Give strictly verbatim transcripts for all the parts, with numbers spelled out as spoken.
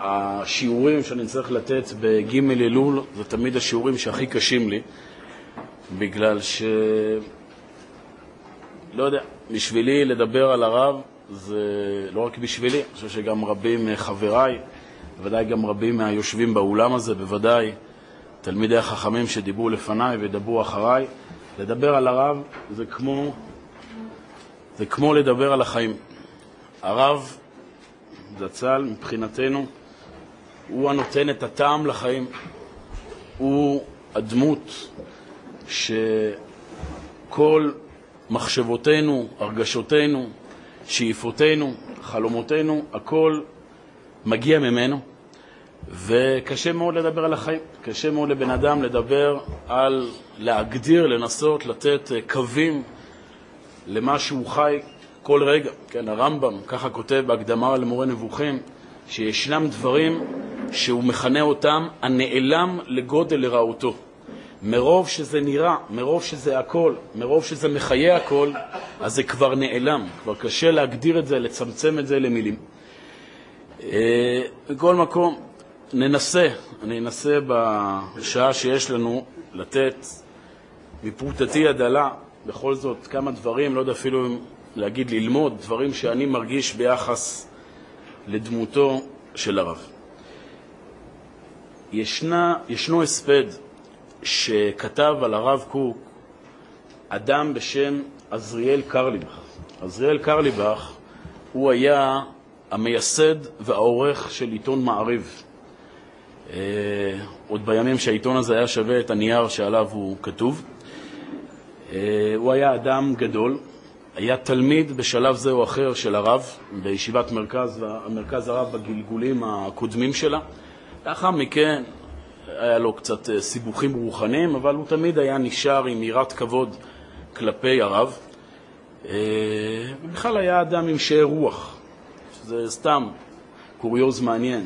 השיעורים שאני צריך לתת בג' אלול זה תמיד השיעורים שהכי קשים לי, בגלל ש... לא יודע, בשבילי לדבר על הרב זה לא רק בשבילי, אני חושב שגם רבים חבריי, בוודאי גם רבים מהיושבים באולם הזה, בוודאי תלמידי החכמים שדיברו לפניי ודברו אחריי, לדבר על הרב זה כמו, זה כמו לדבר על החיים. הרב זצ"ל מבחינתנו הוא הנותן את הטעם לחיים, הוא הדמות שכל מחשבותינו, הרגשותינו, שאיפותינו, חלומותינו, הכל מגיע ממנו, וקשה מאוד לדבר על החיים, קשה מאוד לבן אדם לדבר על להגדיר, לנסות לתת קווים למה שהוא חי כל רגע. כן, הרמב"ם ככה כותב בהקדמה למורה נבוכים, שישנם דברים שהוא מכנה אותם הנעלם לגודל לרעותו. מרוב שזה נראה, מרוב שזה הכל, מרוב שזה מחיה הכל, אז זה כבר נעלם, כבר קשה להגדיר את זה, לצמצם את זה למילים. בכל מקום, ננסה, אני אנסה בשעה שיש לנו לתת מפרוטתי הדלה, בכל זאת כמה דברים, לא יודע אפילו להגיד ללמוד, דברים שאני מרגיש ביחס לדמותו של הרב. ישנה, ישנו הספד שכתב על הרב קוק אדם בשם עזריאל קרליבך. עזריאל קרליבך הוא היה המייסד והעורך של עיתון מעריב. אה, עוד בימים שהעיתון הזה היה שווה את הנייר שעליו הוא כתוב. אה, הוא היה אדם גדול, היה תלמיד בשלב זה או אחר של הרב בישיבת מרכז, מרכז הרב בגלגולים הקודמים שלה. לאחר מכן היה לו קצת סיבוכים רוחניים, אבל הוא תמיד היה נשאר עם יראת כבוד כלפי הרב. ובכלל היה אדם עם שאר רוח. זה סתם קוריוז מעניין,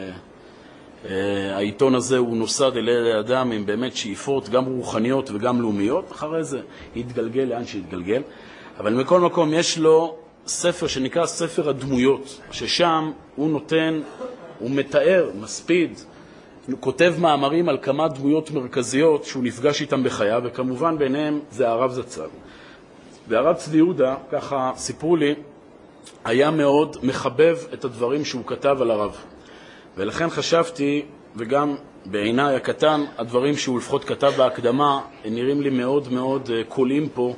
שהעיתון הזה הוא נוסד אל אדם עם באמת שאיפות, גם רוחניות וגם לאומיות. אחרי זה התגלגל לאן שהתגלגל. אבל מכל מקום יש לו ספר שנקרא ספר הדמויות, ששם הוא נותן, הוא מתאר, מספיד, הוא כותב מאמרים על כמה דמויות מרכזיות שהוא נפגש איתם בחייו, וכמובן ביניהם זה הרב זצ"ל. והרב צבי יהודה, ככה סיפרו לי, היה מאוד מחבב את הדברים שהוא כתב על הרב. ולכן חשבתי, וגם בעיניי הקטן, הדברים שהוא לפחות כתב בהקדמה, נראים לי מאוד מאוד קולים פה,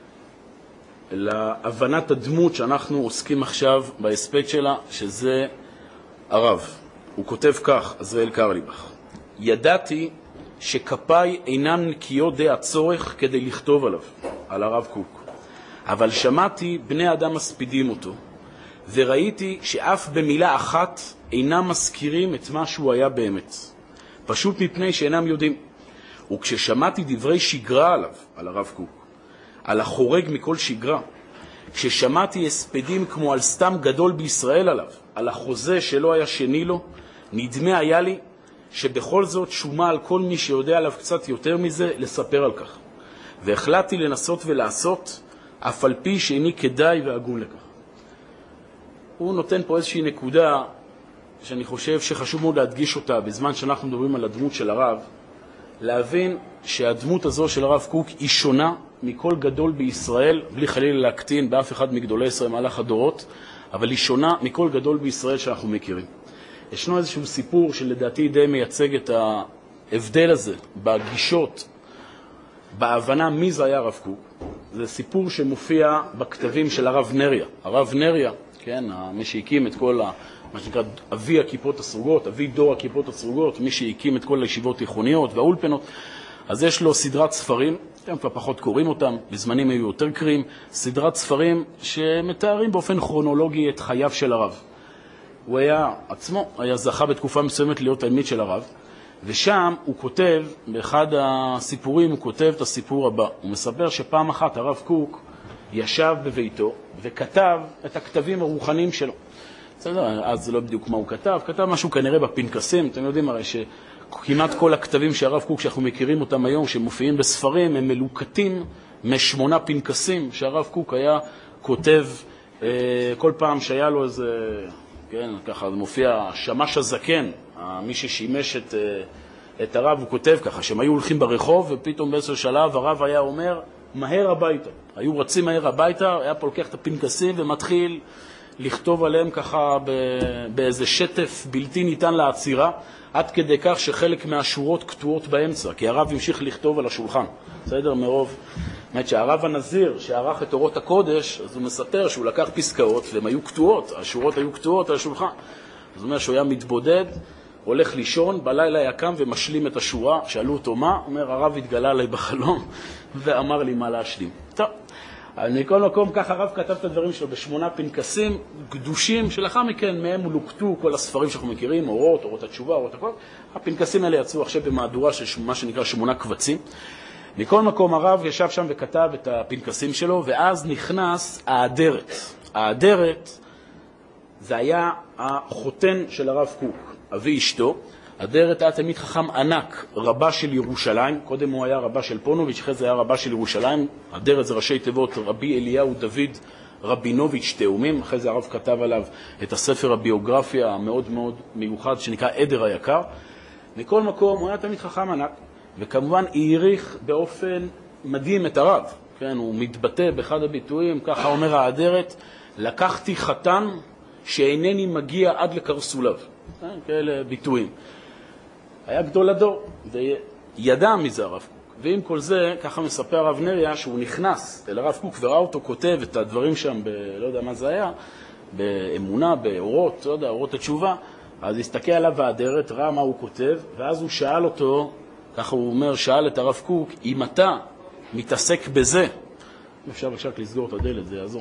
להבנת הדמות שאנחנו עוסקים עכשיו בהספד שלה, שזה הרב. הוא כותב כך, עזריאל קרליבך: ידעתי שכפיי אינם נקיות די הצורך כדי לכתוב עליו, על הרב קוק. אבל שמעתי בני אדם מספידים אותו, וראיתי שאף במילה אחת אינם מזכירים את מה שהוא היה באמת. פשוט מפני שאינם יודעים. וכששמעתי דברי שגרה עליו, על הרב קוק, על החורג מכל שגרה, כששמעתי הספדים כמו על סתם גדול בישראל עליו, על החוזה שלא היה שני לו, נדמה היה לי שבכל זאת שומה על כל מי שיודע עליו קצת יותר מזה לספר על כך. והחלטתי לנסות ולעשות, אף על פי שאיני כדאי והגון לכך. הוא נותן פה איזושהי נקודה שאני חושב שחשוב מאוד להדגיש אותה בזמן שאנחנו מדברים על הדמות של הרב, להבין שהדמות הזו של הרב קוק היא שונה מכל גדול בישראל, בלי חלילה להקטין באף אחד מגדולי ישראל מהלך הדורות, אבל היא שונה מכל גדול בישראל שאנחנו מכירים. ישנו איזשהו סיפור שלדעתי די מייצג את ההבדל הזה בגישות, בהבנה מי זה היה הרב קוק. זה סיפור שמופיע בכתבים של הרב נריה. הרב נריה, כן, מי שהקים את כל ה... מה שנקרא אבי הכיפות הסרוגות, אבי דור הכיפות הסרוגות, מי שהקים את כל הישיבות תיכוניות והאולפנות. אז יש לו סדרת ספרים, אתם כבר פחות קוראים אותם, בזמנים היו יותר קרים, סדרת ספרים שמתארים באופן כרונולוגי את חייו של הרב. הוא היה עצמו, היה זכה בתקופה מסוימת להיות תלמיד של הרב, ושם הוא כותב, באחד הסיפורים הוא כותב את הסיפור הבא. הוא מספר שפעם אחת הרב קוק ישב בביתו וכתב את הכתבים הרוחניים שלו. אז זה לא בדיוק מה הוא כתב, כתב משהו כנראה בפנקסים. אתם יודעים הרי שכמעט כל הכתבים שהרב קוק שאנחנו מכירים אותם היום, שמופיעים בספרים, הם מלוקטים משמונה פנקסים שהרב קוק היה כותב כל פעם שהיה לו איזה כן, ככה מופיע שמש הזקן, מי ששימש את, את הרב, הוא כותב ככה, שהם היו הולכים ברחוב, ופתאום באיזשהו שלב הרב היה אומר, מהר הביתה. היו רצים מהר הביתה, היה פה לוקח את הפנקסים ומתחיל לכתוב עליהם ככה באיזה שטף בלתי ניתן לעצירה, עד כדי כך שחלק מהשורות קטועות באמצע, כי הרב המשיך לכתוב על השולחן. בסדר? מרוב. זאת שהרב הנזיר שערך את אורות הקודש, אז הוא מספר שהוא לקח פסקאות והן היו קטועות, השורות היו קטועות על השולחן. אז הוא אומר שהוא היה מתבודד, הולך לישון, בלילה היה קם ומשלים את השורה, שאלו אותו מה, הוא אומר הרב התגלה עליי בחלום ואמר לי מה להשלים. טוב, מכל מקום כך הרב כתב את הדברים שלו בשמונה פנקסים קדושים, שלאחר מכן מהם הולקטו כל הספרים שאנחנו מכירים, אורות, אורות התשובה, אורות הכל. הפנקסים האלה יצאו עכשיו במהדורה של מה שנקרא שמונה קבצים. מכל מקום הרב ישב שם וכתב את הפנקסים שלו, ואז נכנס האדרת. האדרת זה היה החותן של הרב קוק, אבי אשתו. האדרת היה תלמיד חכם ענק, רבה של ירושלים. קודם הוא היה רבה של פונוביץ', אחרי זה היה רבה של ירושלים. האדרת זה ראשי תיבות רבי אליהו דוד רבינוביץ' תאומים. אחרי זה הרב כתב עליו את הספר הביוגרפיה המאוד מאוד מיוחד שנקרא עדר היקר. מכל מקום הוא היה תלמיד חכם ענק. וכמובן העריך באופן מדהים את הרב. כן, הוא מתבטא באחד הביטויים, ככה אומר האדרת, לקחתי חתן שאינני מגיע עד לקרסוליו. כן, כאלה ביטויים. היה גדול הדור, וידע מזה הרב קוק. ועם כל זה, ככה מספר הרב נריה, שהוא נכנס אל הרב קוק וראה אותו כותב את הדברים שם, ב, לא יודע מה זה היה, באמונה, באורות, לא יודע, אורות התשובה, אז הסתכל עליו האדרת, ראה מה הוא כותב, ואז הוא שאל אותו, ככה הוא אומר, שאל את הרב קוק, אם אתה מתעסק בזה, אפשר בבקשה לסגור את הדלת, זה יעזור.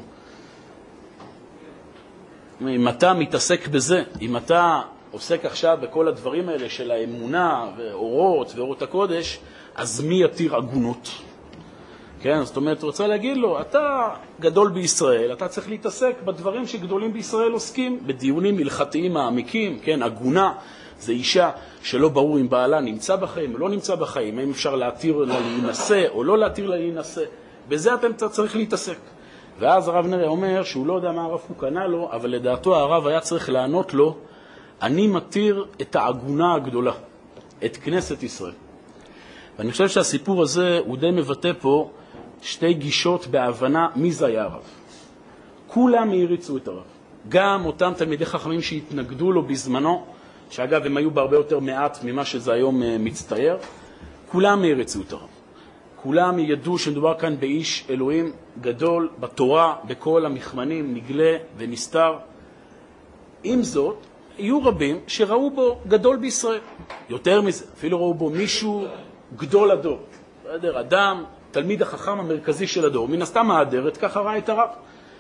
אם אתה מתעסק בזה, אם אתה עוסק עכשיו בכל הדברים האלה של האמונה ואורות ואורות הקודש, אז מי יתיר עגונות? כן, זאת אומרת, רוצה להגיד לו, אתה גדול בישראל, אתה צריך להתעסק בדברים שגדולים בישראל עוסקים, בדיונים הלכתיים מעמיקים, כן, עגונה. זה אישה שלא ברור אם בעלה נמצא בחיים או לא נמצא בחיים, אם אפשר להתיר לה להינשא או לא להתיר לה להינשא. בזה אתם צריך להתעסק. ואז הרב נריה אומר שהוא לא יודע מה הרב קוק ענה לו, אבל לדעתו הרב היה צריך לענות לו, אני מתיר את העגונה הגדולה, את כנסת ישראל. ואני חושב שהסיפור הזה הוא די מבטא פה שתי גישות בהבנה מי זה היה הרב. כולם העריצו את הרב. גם אותם תלמידי חכמים שהתנגדו לו בזמנו, שאגב הם היו בהרבה יותר מעט ממה שזה היום מצטייר, כולם העריצו את הרב. כולם ידעו שמדובר כאן באיש אלוהים גדול בתורה, בכל המכמנים, נגלה ונסתר. עם זאת, יהיו רבים שראו בו גדול בישראל. יותר מזה, אפילו ראו בו מישהו גדול הדור. בסדר, אדם, תלמיד החכם המרכזי של הדור. מן הסתם האדרת, ככה ראה את הרב.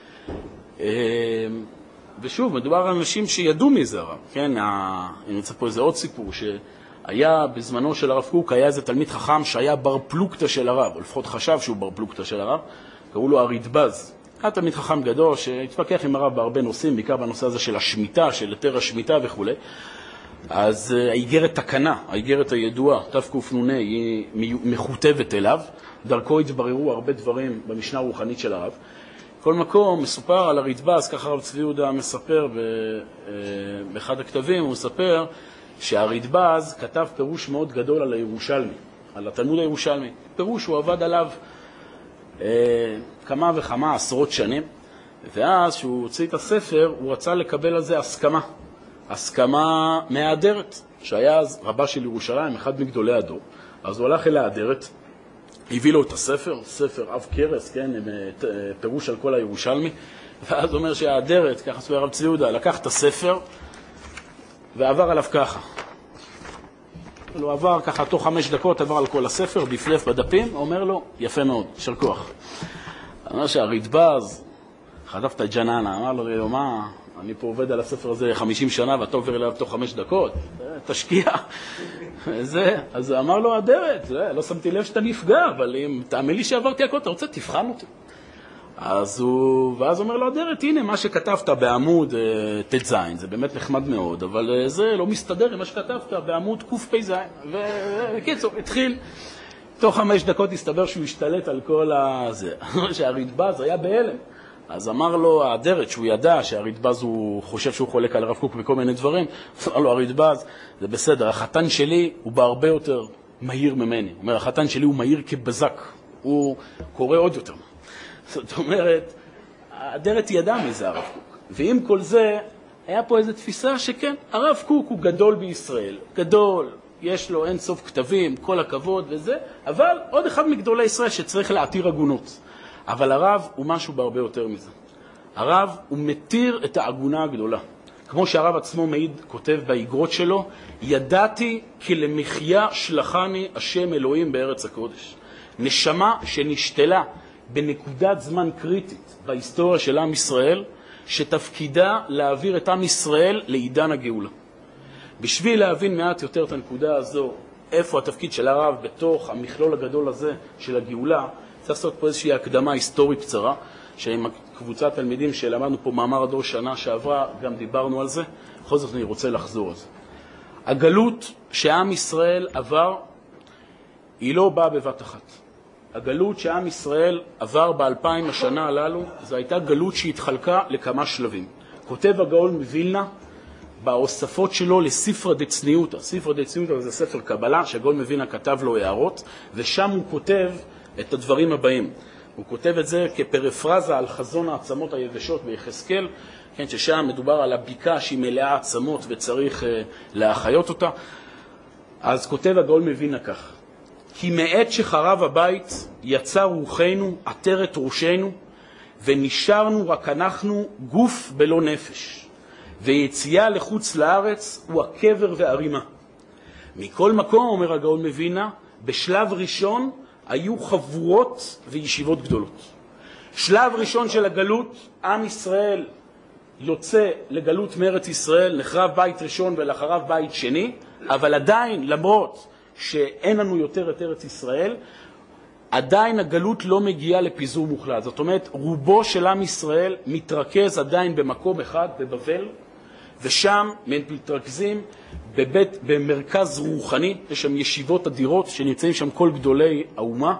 ושוב, מדובר על אנשים שידעו מזה הרב. כן, אני רוצה פה איזה עוד סיפור, שהיה בזמנו של הרב קוק, היה איזה תלמיד חכם שהיה בר פלוגתא של הרב, או לפחות חשב שהוא בר פלוגתא של הרב, קראו לו הרדב"ז. היה תלמיד חכם גדול שהתפקח עם הרב בהרבה נושאים, בעיקר בנושא הזה של השמיטה, של היתר השמיטה וכו'. אז האיגרת תקנה, האיגרת הידועה, תקנ"ה, היא מכותבת אליו, דרכו התבררו הרבה דברים במשנה הרוחנית של הרב. כל מקום מסופר על הרדב"ז, ככה הרב צבי יהודה מספר באחד הכתבים, הוא מספר שהרדב"ז כתב פירוש מאוד גדול על הירושלמי, על התלמוד הירושלמי. פירוש הוא עבד עליו אה, כמה וכמה עשרות שנים, ואז שהוא הוציא את הספר, הוא רצה לקבל על זה הסכמה. הסכמה מהאדרת, שהיה אז רבה של ירושלים, אחד מגדולי הדור. אז הוא הלך אל האדרת, הביא לו את הספר, ספר אב קרס, כן, פירוש על כל הירושלמי, ואז הוא אומר שהאדרת, ככה ספר הרב צבי יהודה, לקח את הספר ועבר עליו ככה. הוא עבר ככה, תוך חמש דקות עבר על כל הספר, בפלף בדפים, הוא אומר לו, יפה מאוד, של כוח. אומר שהרדב"ז, חטף את הג'ננה, אמר לו, מה, אני פה עובד על הספר הזה חמישים שנה, ואתה עובר אליו תוך חמש דקות, תשקיע. זה, אז הוא אמר לו, אדרת, לא שמתי לב שאתה נפגע, אבל אם תאמין לי שעברתי הכל, אתה רוצה, תבחן אותי. אז הוא, ואז הוא אומר לו, אדרת, הנה מה שכתבת בעמוד ת' ז', זה באמת נחמד מאוד, אבל זה לא מסתדר עם מה שכתבת בעמוד ק' ז'. וקיצור, התחיל, תוך חמש דקות הסתבר שהוא השתלט על כל הזה. שהרדב"ז היה בהלם. אז אמר לו האדרת, שהוא ידע שהרדב"ז הוא חושב שהוא חולק על הרב קוק וכל מיני דברים, אז אמר לו הרדב"ז, זה בסדר, החתן שלי הוא בהרבה יותר מהיר ממני. הוא אומר, החתן שלי הוא מהיר כבזק, הוא קורא עוד יותר. זאת אומרת, האדרת ידע מזה הרב קוק. ועם כל זה, היה פה איזו תפיסה שכן, הרב קוק הוא גדול בישראל, גדול, יש לו אין סוף כתבים, כל הכבוד וזה, אבל עוד אחד מגדולי ישראל שצריך להתיר הגונות. אבל הרב הוא משהו בהרבה יותר מזה. הרב הוא מתיר את העגונה הגדולה. כמו שהרב עצמו מעיד, כותב באגרות שלו, ידעתי כי למחיה שלחני השם אלוהים בארץ הקודש. נשמה שנשתלה בנקודת זמן קריטית בהיסטוריה של עם ישראל, שתפקידה להעביר את עם ישראל לעידן הגאולה. בשביל להבין מעט יותר את הנקודה הזו, איפה התפקיד של הרב בתוך המכלול הגדול הזה של הגאולה, צריך לעשות פה איזושהי הקדמה היסטורית קצרה, שעם קבוצת תלמידים שלמדנו פה מאמר הדור שנה שעברה, גם דיברנו על זה, בכל זאת אני רוצה לחזור על זה. הגלות שעם ישראל עבר, היא לא באה בבת אחת. הגלות שעם ישראל עבר באלפיים השנה הללו, זו הייתה גלות שהתחלקה לכמה שלבים. כותב הגאון מווילנה, בהוספות שלו לספר דצניותא. ספר דצניותא זה ספר קבלה שהגאון מווילנה כתב לו הערות, ושם הוא כותב את הדברים הבאים. הוא כותב את זה כפרפרזה על חזון העצמות היבשות ביחזקאל, כן, ששם מדובר על הבקעה שהיא מלאה עצמות וצריך uh, להחיות אותה. אז כותב הגאון מווילנה כך: כי מעת שחרב הבית יצא רוחנו, עטרת ראשנו, ונשארנו רק אנחנו גוף בלא נפש. ויציאה לחוץ לארץ הוא הקבר והרימה. מכל מקום, אומר הגאון מווילנה, בשלב ראשון היו חבורות וישיבות גדולות. שלב ראשון של הגלות, עם ישראל יוצא לגלות מארץ ישראל, נחרב בית ראשון ולאחריו בית שני, אבל עדיין, למרות שאין לנו יותר את ארץ ישראל, עדיין הגלות לא מגיעה לפיזור מוחלט. זאת אומרת, רובו של עם ישראל מתרכז עדיין במקום אחד, בבבל, ושם מתרכזים בבית, במרכז רוחני, יש שם ישיבות אדירות שנמצאים שם כל גדולי האומה.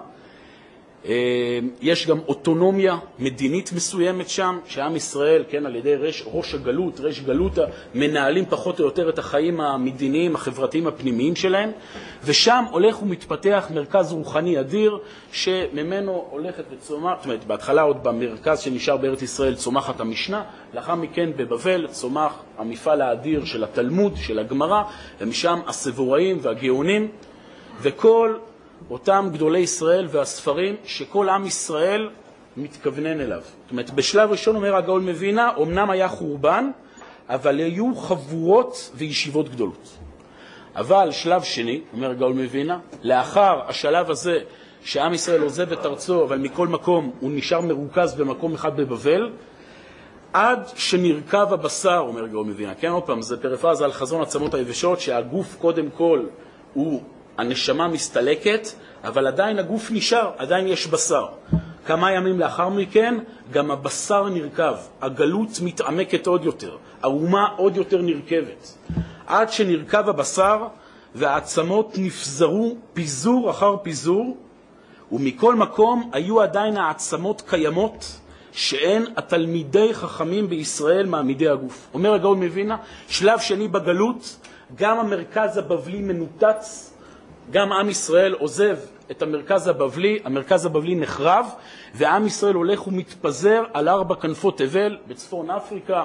יש גם אוטונומיה מדינית מסוימת שם, שעם ישראל, כן, על ידי ראש, ראש הגלות, ראש גלותה, מנהלים פחות או יותר את החיים המדיניים, החברתיים, הפנימיים שלהם, ושם הולך ומתפתח מרכז רוחני אדיר, שממנו הולכת וצומחת, זאת אומרת, בהתחלה עוד במרכז שנשאר בארץ ישראל צומחת המשנה, לאחר מכן בבבל צומח המפעל האדיר של התלמוד, של הגמרא, ומשם הסבוראים והגאונים, וכל אותם גדולי ישראל והספרים שכל עם ישראל מתכוונן אליו. זאת אומרת, בשלב ראשון אומר הגאון מווילנה, אמנם היה חורבן, אבל היו חבורות וישיבות גדולות. אבל שלב שני, אומר הגאון מווילנה, לאחר השלב הזה שעם ישראל עוזב את ארצו, אבל מכל מקום הוא נשאר מרוכז במקום אחד בבבל, עד שנרכב הבשר, אומר הגאון מווילנה. כן, עוד פעם, זה פרפרזה על חזון עצמות היבשות, שהגוף קודם כל הוא הנשמה מסתלקת, אבל עדיין הגוף נשאר, עדיין יש בשר. כמה ימים לאחר מכן, גם הבשר נרכב, הגלות מתעמקת עוד יותר, האומה עוד יותר נרכבת. עד שנרכב הבשר והעצמות נפזרו פיזור אחר פיזור, ומכל מקום היו עדיין העצמות קיימות, שאין התלמידי חכמים בישראל מעמידי הגוף. אומר הגאון מווילנה, שלב שני בגלות, גם המרכז הבבלי מנותץ, גם עם ישראל עוזב את המרכז הבבלי, המרכז הבבלי נחרב, ועם ישראל הולך ומתפזר על ארבע כנפות תבל, בצפון אפריקה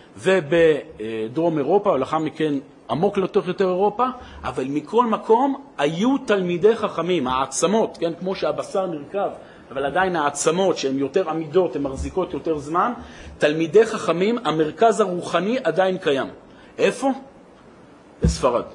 ובדרום אירופה, ולאחר מכן עמוק לתוך יותר אירופה, אבל מכל מקום היו תלמידי חכמים, העצמות, כן, כמו שהבשר נרכב, אבל עדיין העצמות שהן יותר עמידות, הן מחזיקות יותר זמן, תלמידי חכמים, המרכז הרוחני עדיין קיים. איפה? בספרד.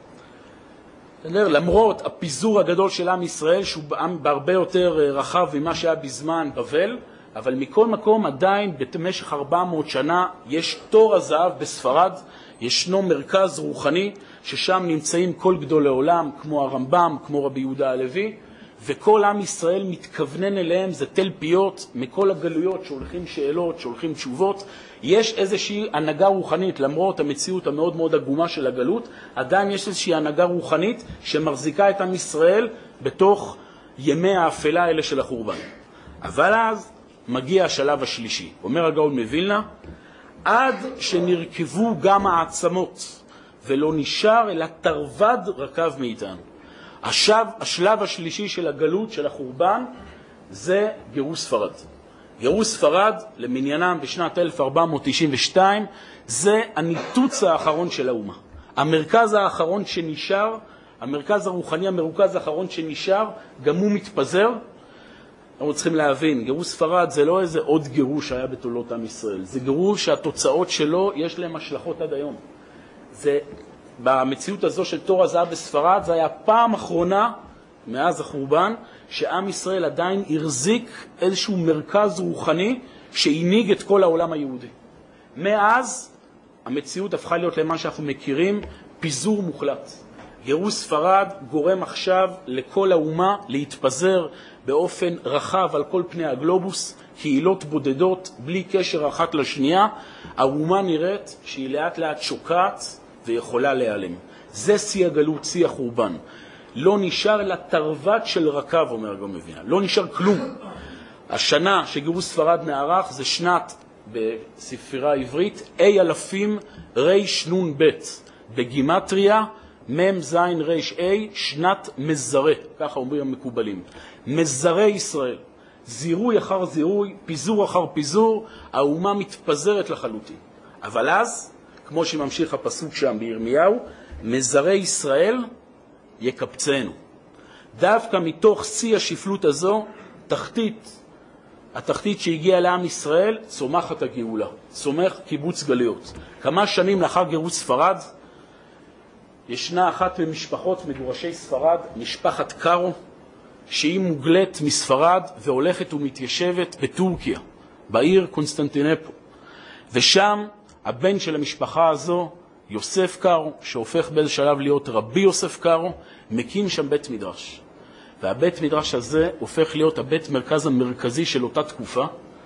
למרות הפיזור הגדול של עם ישראל, שהוא בהרבה יותר רחב ממה שהיה בזמן בבל, אבל מכל מקום עדיין במשך ארבע מאות שנה יש תור הזהב בספרד, ישנו מרכז רוחני ששם נמצאים כל גדולי עולם, כמו הרמב"ם, כמו רבי יהודה הלוי, וכל עם ישראל מתכוונן אליהם, זה תל פיות מכל הגלויות שהולכים שאלות, שהולכים תשובות. יש איזושהי הנהגה רוחנית, למרות המציאות המאוד מאוד עגומה של הגלות, עדיין יש איזושהי הנהגה רוחנית שמחזיקה את עם ישראל בתוך ימי האפלה האלה של החורבן. אבל אז מגיע השלב השלישי. אומר הגאון מווילנה, עד שנרכבו גם העצמות, ולא נשאר אלא תרווד רקב מאיתנו. עכשיו, השלב השלישי של הגלות, של החורבן, זה גירוש ספרד. גירוש ספרד, למניינם בשנת אלף ארבע מאות תשעים ושתיים, זה הניתוץ האחרון של האומה. המרכז האחרון שנשאר, המרכז הרוחני המרוכז האחרון שנשאר, גם הוא מתפזר. אנחנו צריכים להבין, גירוש ספרד זה לא איזה עוד גירוש שהיה בתולדות עם ישראל. זה גירוש שהתוצאות שלו יש להם השלכות עד היום. זה, במציאות הזו של תור הזהב בספרד, זה היה פעם אחרונה, מאז החורבן, שעם ישראל עדיין הרזיק איזשהו מרכז רוחני שהנהיג את כל העולם היהודי. מאז המציאות הפכה להיות למה שאנחנו מכירים, פיזור מוחלט. גירוש ספרד גורם עכשיו לכל האומה להתפזר באופן רחב על כל פני הגלובוס, קהילות בודדות, בלי קשר אחת לשנייה. האומה נראית שהיא לאט לאט שוקעת ויכולה להיעלם. זה שיא הגלות, שיא החורבן. לא נשאר אלא תרווד של רקב, אומר הגאון מווילנה. לא נשאר כלום. השנה שגירוש ספרד נערך זה שנת, בספרה העברית, אי אלפים ריש נון בית. בגימטריה, מם זין ריש אי, שנת מזרה. ככה אומרים המקובלים. מזרה ישראל. זירוי אחר זירוי, פיזור אחר פיזור, האומה מתפזרת לחלוטין. אבל אז, כמו שממשיך הפסוק שם בירמיהו, מזרה ישראל יקבצנו. דווקא מתוך שיא השפלות הזו, תחתית, התחתית שהגיעה לעם ישראל, צומחת הגאולה. צומח קיבוץ גלויות. כמה שנים לאחר גירוש ספרד, ישנה אחת ממשפחות מגורשי ספרד, משפחת קארו, שהיא מוגלת מספרד והולכת ומתיישבת בטורקיה, בעיר קונסטנטינופול. ושם הבן של המשפחה הזו, יוסף קארו, שהופך באיזה שלב להיות רבי יוסף קארו, מקים שם בית מדרש. והבית מדרש הזה הופך להיות הבית מרכז המרכזי של אותה תקופה,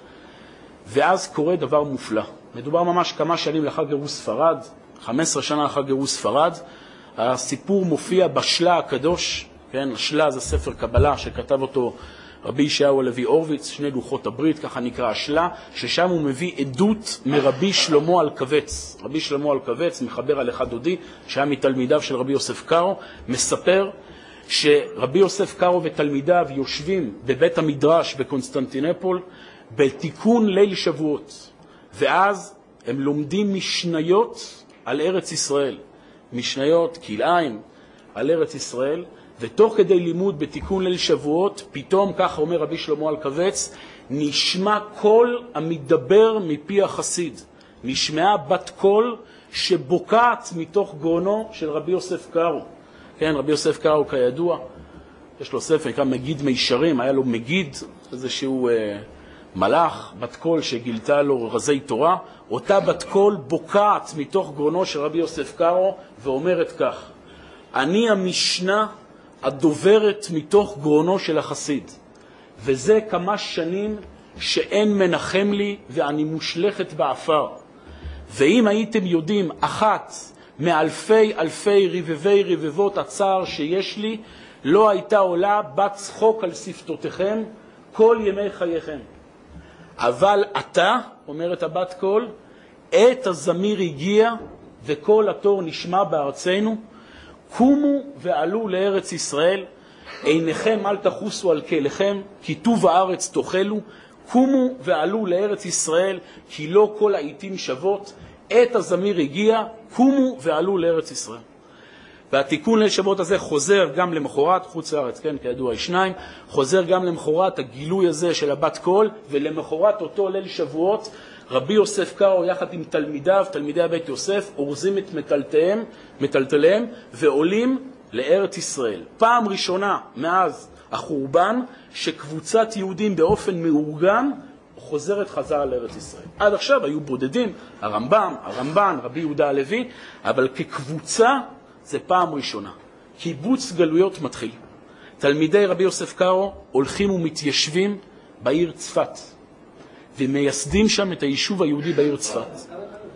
ואז קורה דבר מופלא. מדובר ממש כמה שנים לאחר גירוש ספרד, חמש עשרה שנה לאחר גירוש ספרד, הסיפור מופיע בשלה הקדוש, כן, השלה זה ספר קבלה שכתב אותו רבי ישעיהו הלוי הורוביץ, שני לוחות הברית, ככה נקרא השלה, ששם הוא מביא עדות מרבי שלמה אלקבץ. רבי שלמה אלקבץ, מחבר על אחד דודי, שהיה מתלמידיו של רבי יוסף קארו, מספר שרבי יוסף קארו ותלמידיו יושבים בבית המדרש בקונסטנטינופול, בתיקון ליל שבועות. ואז הם לומדים משניות על ארץ ישראל. משניות, כלאיים, על ארץ ישראל, ותוך כדי לימוד בתיקון ליל שבועות, פתאום, כך אומר רבי שלמה אלקבץ, נשמע קול המדבר מפי החסיד. נשמעה בת קול שבוקעת מתוך גרונו של רבי יוסף קארו. כן, רבי יוסף קארו כידוע, יש לו ספר, נקרא מגיד מישרים, היה לו מגיד, איזשהו אה, מלאך, בת קול שגילתה לו רזי תורה. אותה בת קול בוקעת מתוך גרונו של רבי יוסף קארו ואומרת כך, אני המשנה הדוברת מתוך גרונו של החסיד, וזה כמה שנים שאין מנחם לי ואני מושלכת באפר. ואם הייתם יודעים אחת מאלפי אלפי רבבי רבבות הצער שיש לי, לא הייתה עולה בת צחוק על שפתותיכם כל ימי חייכם. אבל אתה, אומרת הבת קול, עת הזמיר הגיע וכל התור נשמע בארצנו, קומו ועלו לארץ ישראל, עיניכם אל תחוסו על כליכם, כי טוב הארץ תאכלו, קומו ועלו לארץ ישראל, כי לא כל העיתים שוות, עת הזמיר הגיע, קומו ועלו לארץ ישראל. והתיקון ליל שבועות הזה חוזר גם למחרת, חוץ לארץ, כן, כידוע שניים, חוזר גם למחרת הגילוי הזה של הבת קול, ולמחרת אותו ליל שבועות, רבי יוסף קארו יחד עם תלמידיו, תלמידי הבית יוסף, אורזים את מטלטליהם, מטלטליהם ועולים לארץ ישראל. פעם ראשונה מאז החורבן שקבוצת יהודים באופן מאורגן חוזרת חזרה לארץ ישראל. עד עכשיו היו בודדים, הרמב"ם, הרמב"ן, רבי יהודה הלוי, אבל כקבוצה זה פעם ראשונה. קיבוץ גלויות מתחיל. תלמידי רבי יוסף קארו הולכים ומתיישבים בעיר צפת, ומייסדים שם את היישוב היהודי בעיר צפת.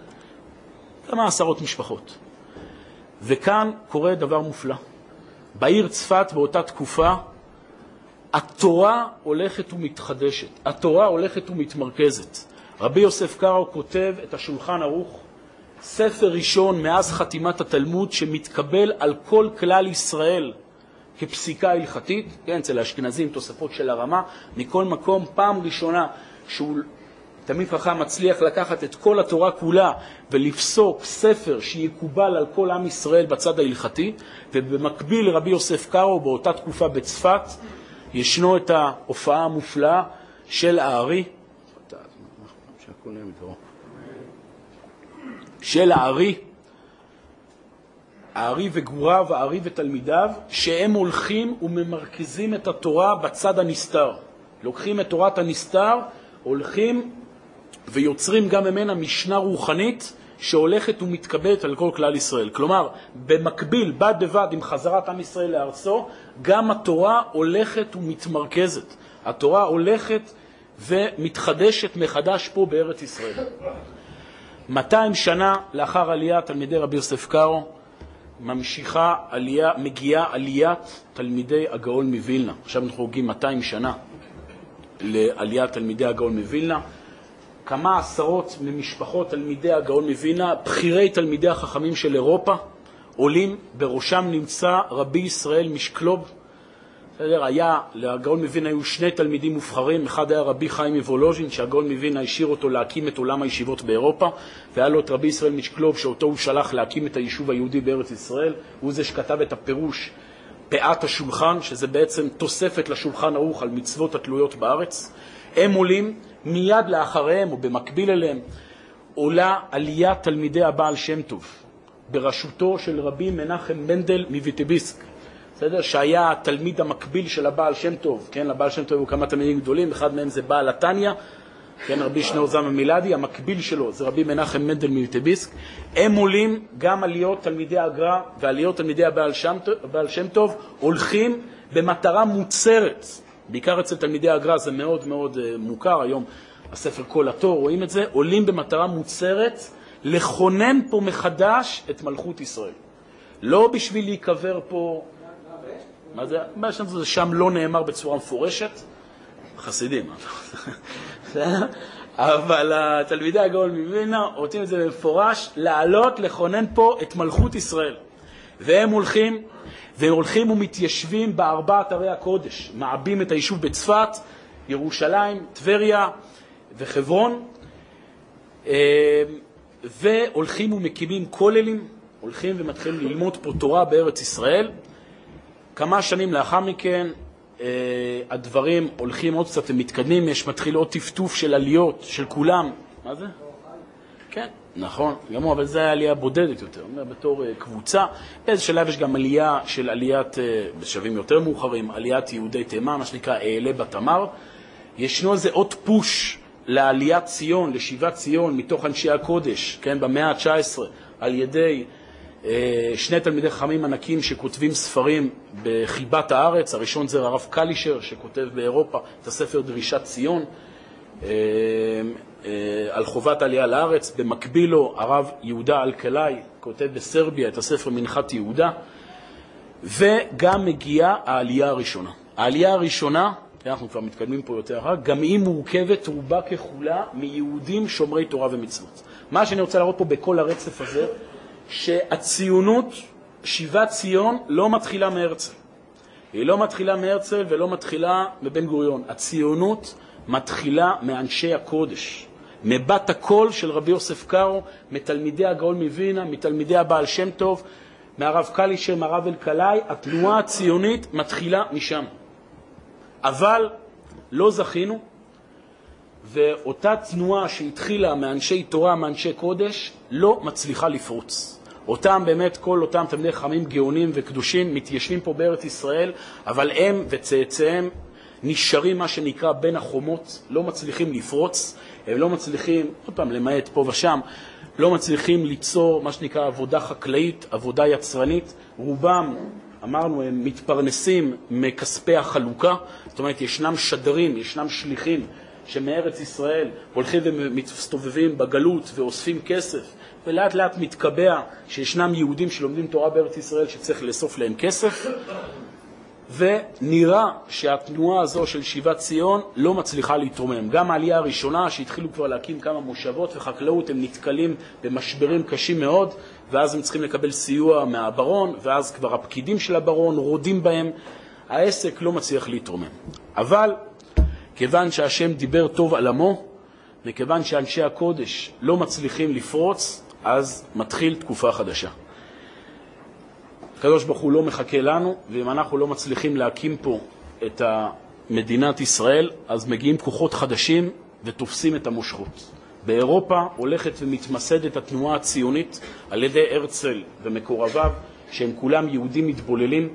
כמה עשרות משפחות. וכאן קורה דבר מופלא. בעיר צפת באותה תקופה, התורה הולכת ומתחדשת, התורה הולכת ומתמרכזת. רבי יוסף קארו כותב את השולחן ערוך, ספר ראשון מאז חתימת התלמוד שמתקבל על כל כלל ישראל כפסיקה הלכתית, כן, אצל האשכנזים תוספות של הרמה, מכל מקום פעם ראשונה שהוא תמיד חכם מצליח לקחת את כל התורה כולה ולפסוק ספר שיקובל על כל עם ישראל בצד ההלכתי, ובמקביל רבי יוסף קארו באותה תקופה בצפת ישנו את ההופעה המופלאה של הארי, של הארי, הארי וגוריו, הארי ותלמידיו, שהם הולכים וממרכזים את התורה בצד הנסתר. לוקחים את תורת הנסתר, הולכים ויוצרים גם ממנה משנה רוחנית שהולכת ומתקבלת על כל כלל ישראל. כלומר, במקביל, בד בבד עם חזרת עם ישראל לארצו, גם התורה הולכת ומתמרכזת. התורה הולכת ומתחדשת מחדש פה בארץ ישראל. מאתיים שנה לאחר עליית תלמידי רבי יוסף קארו, ממשיכה עלייה, מגיעה עליית תלמידי הגאון מווילנה. עכשיו אנחנו חוגגים מאתיים שנה לעליית תלמידי הגאון מווילנה. כמה עשרות ממשפחות תלמידי הגאון מווילנה, בחירי תלמידי החכמים של אירופה, עולים, בראשם נמצא רבי ישראל משקלוב. בסדר, היה, לגאון מווילנה היו שני תלמידים מובחרים, אחד היה רבי חיים מוולוז'ין, שהגאון מווילנה השאיר אותו להקים את עולם הישיבות באירופה, והיה לו את רבי ישראל משקלוב, שאותו הוא שלח להקים את היישוב היהודי בארץ ישראל, הוא זה שכתב את הפירוש פאת השולחן, שזה בעצם תוספת לשולחן ערוך על מצוות התלויות בארץ. הם עולים, מיד לאחריהם או במקביל אליהם, עולה עליית תלמידי הבעל שם טוב, בראשותו של רבי מנחם מנדל מוויטביסק, בסדר? שהיה התלמיד המקביל של הבעל שם טוב, כן? לבעל שם טוב הוא כמה תלמידים גדולים, אחד מהם זה בעל התניא, כן? רבי שניאור זלמן מילדי, המקביל שלו זה רבי מנחם מנדל מוויטביסק. הם עולים גם עליות תלמידי הגר"א ועליות תלמידי הבעל שם, הבעל שם טוב, הולכים במטרה מוצרת, בעיקר אצל תלמידי הגר"א זה מאוד מאוד מוכר, היום הספר כל התור רואים את זה, עולים במטרה מוצרת לכונן פה מחדש את מלכות ישראל. לא בשביל להיקבר פה, מה זה? מה זה שם לא נאמר בצורה מפורשת, חסידים, אבל תלמידי הגאון מווילנה רוצים את זה במפורש, לעלות לכונן פה את מלכות ישראל. והם הולכים, והם הולכים ומתיישבים בארבעת ערי הקודש, מעבים את היישוב בצפת, ירושלים, טבריה וחברון, והולכים ומקימים כוללים, הולכים ומתחילים ללמוד פה תורה בארץ ישראל. כמה שנים לאחר מכן הדברים הולכים עוד קצת ומתקדמים, יש מתחיל עוד טפטוף של עליות של כולם. מה זה? כן, נכון, גם אבל זה היה עלייה בודדת יותר, בתור קבוצה. באיזה שלב יש גם עלייה של עליית, בשלבים יותר מאוחרים, עליית יהודי תימן, מה שנקרא אעלה בתמר. ישנו איזה עוד פוש לעליית ציון, לשיבת ציון, מתוך אנשי הקודש, כן, במאה ה-תשע עשרה, על ידי אה, שני תלמידי חכמים ענקים שכותבים ספרים בחיבת הארץ. הראשון זה הרב קלישר, שכותב באירופה את הספר דרישת ציון, אה, אה, על חובת העלייה לארץ. במקביל לו הרב יהודה אלקלעי כותב בסרביה את הספר מנחת יהודה, וגם מגיעה העלייה הראשונה. העלייה הראשונה, אנחנו כבר מתקדמים פה יותר, גם היא מורכבת רובה ככולה מיהודים שומרי תורה ומצוות. מה שאני רוצה להראות פה בכל הרצף הזה, שהציונות, שיבת ציון, לא מתחילה מהרצל. היא לא מתחילה מהרצל ולא מתחילה מבן גוריון. הציונות מתחילה מאנשי הקודש, מבת הקול של רבי יוסף קארו, מתלמידי הגאון מווילנה, מתלמידי הבעל שם טוב, מהרב קלישר, מהרב אלקלעי. התנועה הציונית מתחילה משם. אבל לא זכינו, ואותה תנועה שהתחילה מאנשי תורה, מאנשי קודש, לא מצליחה לפרוץ. אותם באמת, כל אותם תלמידי חכמים גאונים וקדושים מתיישבים פה בארץ ישראל, אבל הם וצאצאיהם נשארים מה שנקרא בין החומות, לא מצליחים לפרוץ, הם לא מצליחים, עוד פעם למעט פה ושם, לא מצליחים ליצור מה שנקרא עבודה חקלאית, עבודה יצרנית. רובם, אמרנו, הם מתפרנסים מכספי החלוקה, זאת אומרת, ישנם שדרים, ישנם שליחים שמארץ ישראל הולכים ומסתובבים בגלות ואוספים כסף, ולאט לאט מתקבע שישנם יהודים שלומדים תורה בארץ ישראל שצריך לאסוף להם כסף, ונראה שהתנועה הזו של שיבת ציון לא מצליחה להתרומם. גם העלייה הראשונה שהתחילו כבר להקים כמה מושבות וחקלאות, הם נתקלים במשברים קשים מאוד, ואז הם צריכים לקבל סיוע מהברון, ואז כבר הפקידים של הברון רודים בהם. העסק לא מצליח להתרומם. אבל כיוון שהשם דיבר טוב על עמו, וכיוון שאנשי הקודש לא מצליחים לפרוץ, אז מתחיל תקופה חדשה. הקדוש ברוך הוא לא מחכה לנו, ואם אנחנו לא מצליחים להקים פה את מדינת ישראל, אז מגיעים כוחות חדשים ותופסים את המושכות. באירופה הולכת ומתמסדת התנועה הציונית על ידי הרצל ומקורביו, שהם כולם יהודים מתבוללים,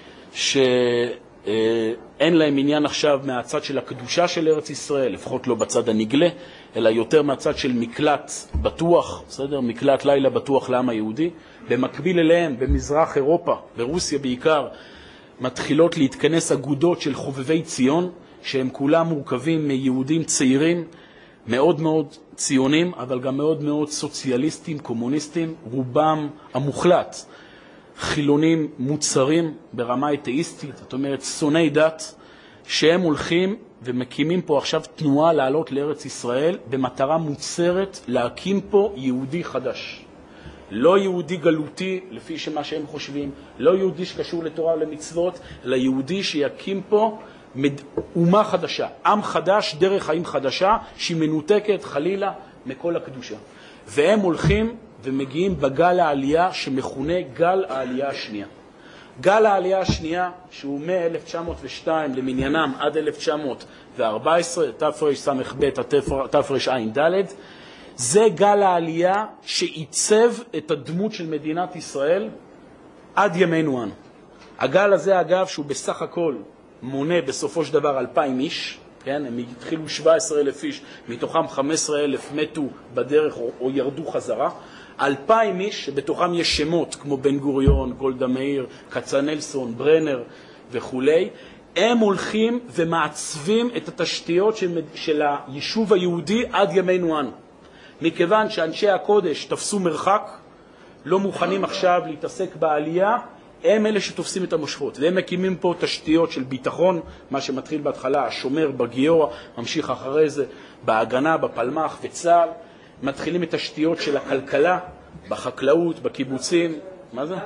שאין להם עניין עכשיו מהצד של הקדושה של ארץ ישראל, לפחות לא בצד הנגלה, אלא יותר מהצד של מקלט בטוח, בסדר? מקלט לילה בטוח לעם היהודי. במקביל אליהם, במזרח אירופה, ברוסיה בעיקר, מתחילות להתכנס אגודות של חובבי ציון, שהם כולם מורכבים מיהודים צעירים, מאוד מאוד ציונים, אבל גם מאוד מאוד סוציאליסטים, קומוניסטים, רובם המוחלט, חילונים מוצרים ברמה אתאיסטית, זאת אומרת, שונאי דת, שהם הולכים ומקימים פה עכשיו תנועה לעלות לארץ ישראל, במטרה מוצרת להקים פה יהודי חדש. לא יהודי גלותי, לפי מה שהם חושבים, לא יהודי שקשור לתורה ולמצוות, אלא יהודי שיקים פה אומה חדשה, עם חדש, דרך חיים חדשה, שהיא מנותקת חלילה מכל הקדושה. והם הולכים ומגיעים בגל העלייה שמכונה גל העלייה השנייה. גל העלייה השנייה, שהוא מ-אלף תשע מאות ושתיים למניינם עד אלף תשע מאות וארבע עשרה, תרס"ב, תרע"ד, זה גל העלייה שעיצב את הדמות של מדינת ישראל עד ימינו אנו. הגל הזה, אגב, שהוא בסך הכל מונה בסופו של דבר אלפיים איש, כן? הם התחילו שבעה עשר אלף איש, מתוכם חמישה עשר אלף מתו בדרך או, או ירדו חזרה. אלפיים איש, שבתוכם יש שמות כמו בן גוריון, גולדה מאיר, כצנלסון, ברנר וכו'. הם הולכים ומעצבים את התשתיות של, של היישוב היהודי עד ימינו אנו. מכיוון שאנשי הקודש תפסו מרחק, לא מוכנים עכשיו להתעסק בעלייה, הם אלה שתופסים את המושכות, והם מקימים פה תשתיות של ביטחון, מה שמתחיל בהתחלה, השומר בגיורא, ממשיך אחרי זה בהגנה, בפלמ"ח וצה"ל, מתחילים את תשתיות של הכלכלה, בחקלאות, בקיבוצים, מה זה?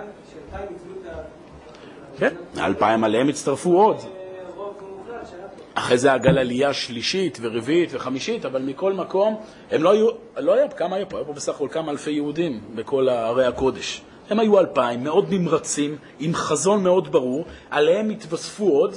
כן, אלפיים עליהם הצטרפו עוד. אחרי זה הגל עלייה שלישית ורביעית וחמישית, אבל מכל מקום, הם לא היו, לא היה, כמה היה פה? היה פה בסך הכל כמה אלפי יהודים בכל ערי הקודש. הם היו אלפיים, מאוד נמרצים, עם חזון מאוד ברור, עליהם התווספו עוד,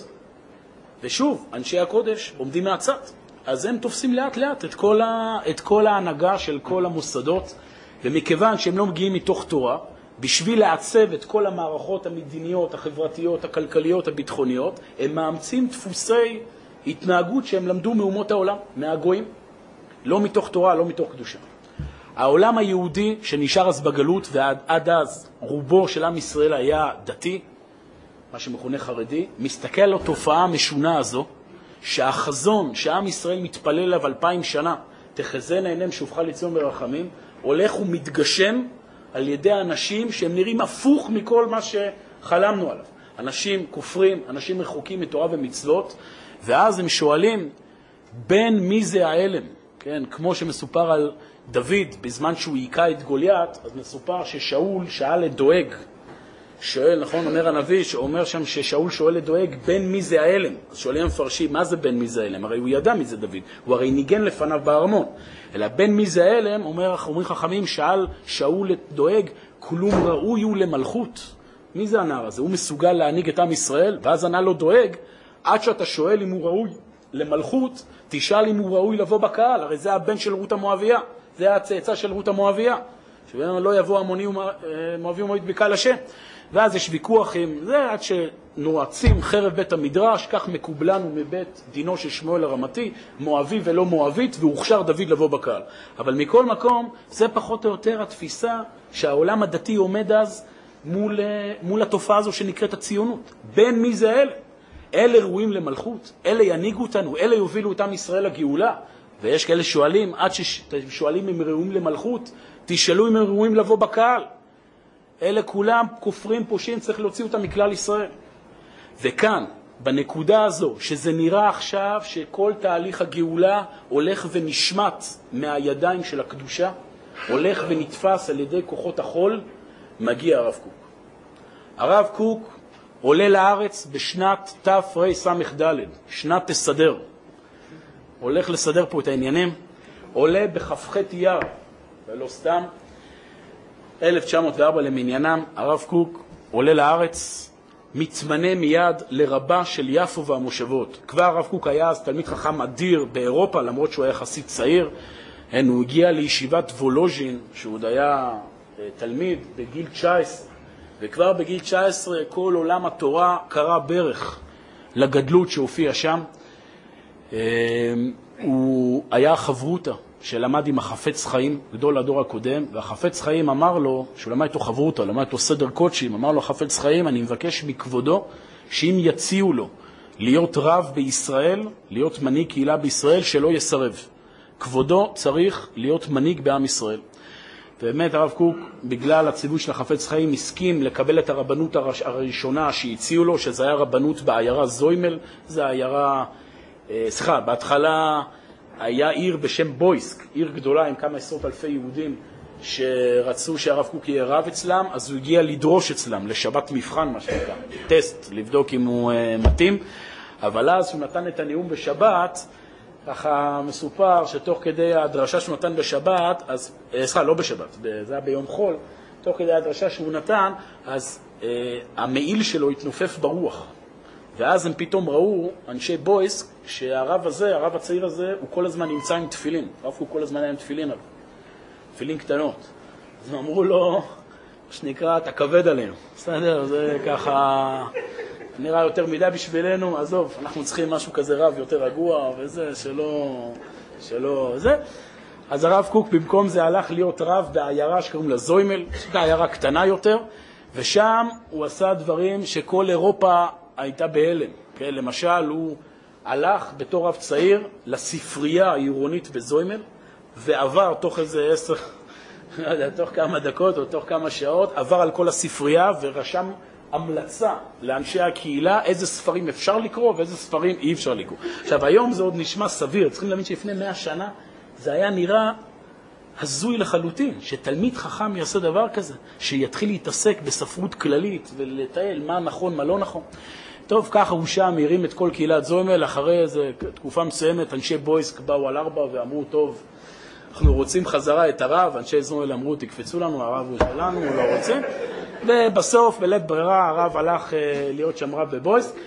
ושוב, אנשי הקודש עומדים מהצד. אז הם תופסים לאט לאט את כל, ה, את כל ההנהגה של כל המוסדות, ומכיוון שהם לא מגיעים מתוך תורה, בשביל לעצב את כל המערכות המדיניות, החברתיות, הכלכליות, הביטחוניות, הם מאמצים דפוסי התנהגות שהם למדו מאומות העולם, מהגויים, לא מתוך תורה, לא מתוך קדושה. העולם היהודי שנשאר אז בגלות, ועד אז רובו של עם ישראל היה דתי, מה שמכונה חרדי, מסתכל על התופעה המשונה הזו, שהחזון שעם ישראל מתפלל עליו אלפיים שנה, תחזינה עיניהם שובך לציון ברחמים, הולך ומתגשם על ידי אנשים שהם נראים הפוך מכל מה שחלמנו עליו. אנשים כופרים, אנשים רחוקים מתורה ומצוות, ואז הם שואלים, בין מי זה העלם? כן, כמו שמסופר על דוד, בזמן שהוא היכה את גוליית, אז מסופר ששאול שאל את דואג, שואל, נכון, אומר הנביא, שאומר שם ששאול שואל את דואג, בין מי זה העלם? אז שואלים המפרשים, מה זה בין מי זה העלם? הרי הוא ידע מי זה דוד, הוא הרי ניגן לפניו בארמון. אלא בין מי זה העלם, אומר, אומרים חכמים, שאל שאול את דואג, כלום ראוי הוא למלכות. מי זה הנער הזה? הוא מסוגל להנהיג את עם ישראל? ואז ענה לו דואג, עד שאתה שואל אם הוא ראוי למלכות, תשאל אם הוא ראוי לבוא בקהל, הרי זה הבן של רות המואביה, זה הצאצא של רות המואביה, שבהם לא יבוא המוני ומואבי ומואבית בקהל השם. ואז יש ויכוח עם זה, עד שנועצים חרב בית המדרש, כך מקובלנו מבית דינו של שמואל הרמתי, מואבי ולא מואבית, והוכשר דוד לבוא בקהל. אבל מכל מקום, זה פחות או יותר התפיסה שהעולם הדתי עומד אז מול, מול התופעה הזו שנקראת הציונות. בין מי זה אלה? אלה ראויים למלכות, אלה ינהיגו אותנו, אלה יובילו אותם ישראל לגאולה. ויש כאלה שואלים, עד ששואלים אם ראויים למלכות, תשאלו אם הם ראויים לבוא בקהל. אלה כולם כופרים פושעים, צריך להוציא אותם מכלל ישראל. וכאן, בנקודה הזו, שזה נראה עכשיו שכל תהליך הגאולה הולך ונשמט מהידיים של הקדושה, הולך ונתפס על ידי כוחות החול, מגיע הרב קוק. הרב קוק עולה לארץ בשנת תרס"ד, שנת תסדר. הולך לסדר פה את העניינים, עולה בכ"ח אייר, ולא סתם, אלף תשע מאות וארבע למניינם, הרב קוק עולה לארץ, מתמנה מיד לרבה של יפו והמושבות. כבר הרב קוק היה אז תלמיד חכם אדיר באירופה, למרות שהוא היה יחסית צעיר. אין, הוא הגיע לישיבת וולוז'ין, שהוא עוד היה תלמיד בגיל תשע עשרה, וכבר בגיל תשע עשרה כל עולם התורה קרא ברך לגדלות שהופיע שם. הוא היה חברותה שלמד עם החפץ חיים, גדול הדור הקודם, והחפץ חיים אמר לו, שהוא למד איתו חברותה, למד איתו סדר קודשים, אמר לו החפץ חיים, אני מבקש מכבודו שאם יציעו לו להיות רב בישראל, להיות מנהיג קהילה בישראל, שלא יסרב. כבודו צריך להיות מנהיג בעם ישראל. ובאמת הרב קוק, בגלל הציווי של החפץ חיים, הסכים לקבל את הרבנות הראשונה שהציעו לו, שזה היה רבנות בעיירה זוימל, זה העיירה, סליחה, בהתחלה היה עיר בשם בויסק, עיר גדולה עם כמה עשרות אלפי יהודים שרצו שהרב קוק יהיה רב אצלם, אז הוא הגיע לדרוש אצלם, לשבת מבחן מה שנקרא, טסט, לבדוק אם הוא uh, מתאים, אבל אז הוא נתן את הנאום בשבת, ככה מסופר שתוך כדי הדרשה שהוא נתן בשבת, אז, סליחה, לא בשבת, זה היה ביום חול, תוך כדי הדרשה שהוא נתן, אז uh, המעיל שלו התנופף ברוח. ואז הם פתאום ראו, אנשי בויסק, שהרב הזה, הרב הצעיר הזה, הוא כל הזמן נמצא עם תפילין. הרב הוא כל הזמן היה עם תפילין, תפילין קטנות. אז הם אמרו לו, מה שנקרא, אתה כבד עלינו. בסדר, זה ככה, נראה יותר מדי בשבילנו, עזוב, אנחנו צריכים משהו כזה רב יותר רגוע, וזה, שלא, שלא, זה. אז הרב קוק במקום זה הלך להיות רב בעיירה שקוראים לה זוימל, שזו עיירה קטנה יותר, ושם הוא עשה דברים שכל אירופה הייתה בהלם. כן? למשל, הוא הלך בתור רב צעיר לספרייה העירונית בזוימל, ועבר תוך איזה עשר, תוך כמה דקות או תוך כמה שעות, עבר על כל הספרייה ורשם המלצה לאנשי הקהילה איזה ספרים אפשר לקרוא ואיזה ספרים אי אפשר לקרוא. עכשיו, היום זה עוד נשמע סביר. צריכים להבין שלפני מאה שנה זה היה נראה הזוי לחלוטין, שתלמיד חכם יעשה דבר כזה, שיתחיל להתעסק בספרות כללית ולטייל מה נכון, מה לא נכון. טוב, ככה הוא שם, הרים את כל קהילת זוימל, אחרי איזה תקופה מסוימת, אנשי בויסק באו על ארבע ואמרו, טוב, אנחנו רוצים חזרה את הרב, אנשי זוימל אמרו, תקפצו לנו, הרב הוא שלנו, הוא לא רוצה. ובסוף, בלית ברירה, הרב הלך להיות שם רב בבויסק,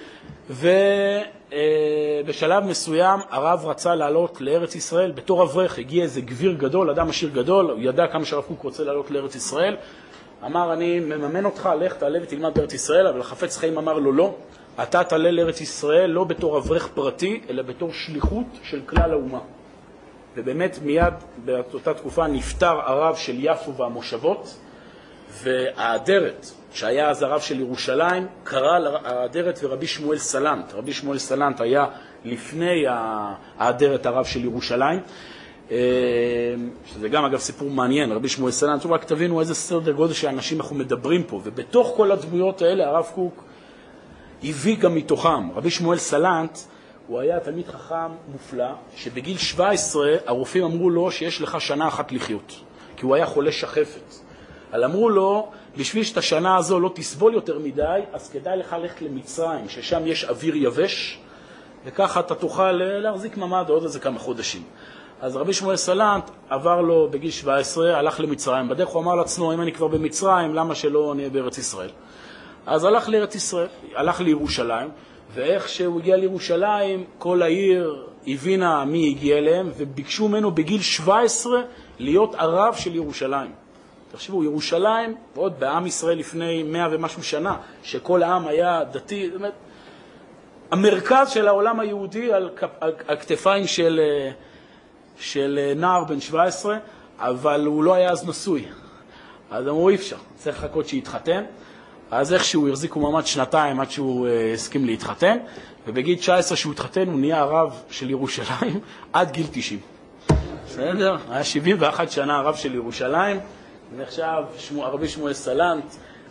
ובשלב מסוים הרב רצה לעלות לארץ ישראל, בתור אברך, הגיע איזה גביר גדול, אדם עשיר גדול, הוא ידע כמה שהרב קוק רוצה לעלות לארץ ישראל, אמר, אני מממן אותך, לך תעלה ותלמד בארץ ישראל, אבל החפץ חיים אמר לו, לא, אתה תעלה לארץ ישראל לא בתור אברך פרטי, אלא בתור שליחות של כלל האומה. ובאמת מיד באותה תקופה נפטר הרב של יפו והמושבות, והאדרת, שהיה אז הרב של ירושלים, קרא לאדרת ורבי שמואל סלנט. רבי שמואל סלנט היה לפני האדרת הרב של ירושלים, שזה גם אגב סיפור מעניין, רבי שמואל סלנט, רק תבינו איזה סדר גודל שאנשים אנחנו מדברים פה, ובתוך כל הדמויות האלה הרב קוק הביא גם מתוכם. רבי שמואל סלנט הוא היה תלמיד חכם מופלא, שבגיל שבע עשרה הרופאים אמרו לו שיש לך שנה אחת לחיות, כי הוא היה חולה שחפת. אבל אמרו לו, בשביל שאת השנה הזו לא תסבול יותר מדי, אז כדאי לך ללכת למצרים, ששם יש אוויר יבש, וככה אתה תוכל להחזיק ממד עוד איזה כמה חודשים. אז רבי שמואל סלנט עבר לו בגיל שבע עשרה, הלך למצרים. בדרך הוא אמר לעצמו, אם אני כבר במצרים, למה שלא נהיה בארץ ישראל? אז הלך לארץ ישראל, הלך לירושלים, ואיך שהוא הגיע לירושלים, כל העיר הבינה מי הגיע אליהם, וביקשו ממנו בגיל שבע עשרה להיות הרב של ירושלים. תחשבו, ירושלים, ועוד בעם ישראל לפני מאה ומשהו שנה, שכל העם היה דתי, זאת אומרת, המרכז של העולם היהודי על, על, על כתפיים של, של נער בן שבע עשרה, אבל הוא לא היה אז נשוי. אז אמרו, אי אפשר, צריך לחכות שיתחתן. אז איכשהו החזיקו מעמד שנתיים עד שהוא uh, הסכים להתחתן, ובגיל תשע עשרה שהוא התחתן, הוא נהיה הרב של ירושלים עד גיל תשעים. בסדר? היה שבעים ואחת שנה הרב של ירושלים, ועכשיו רבי שמואל סלנט,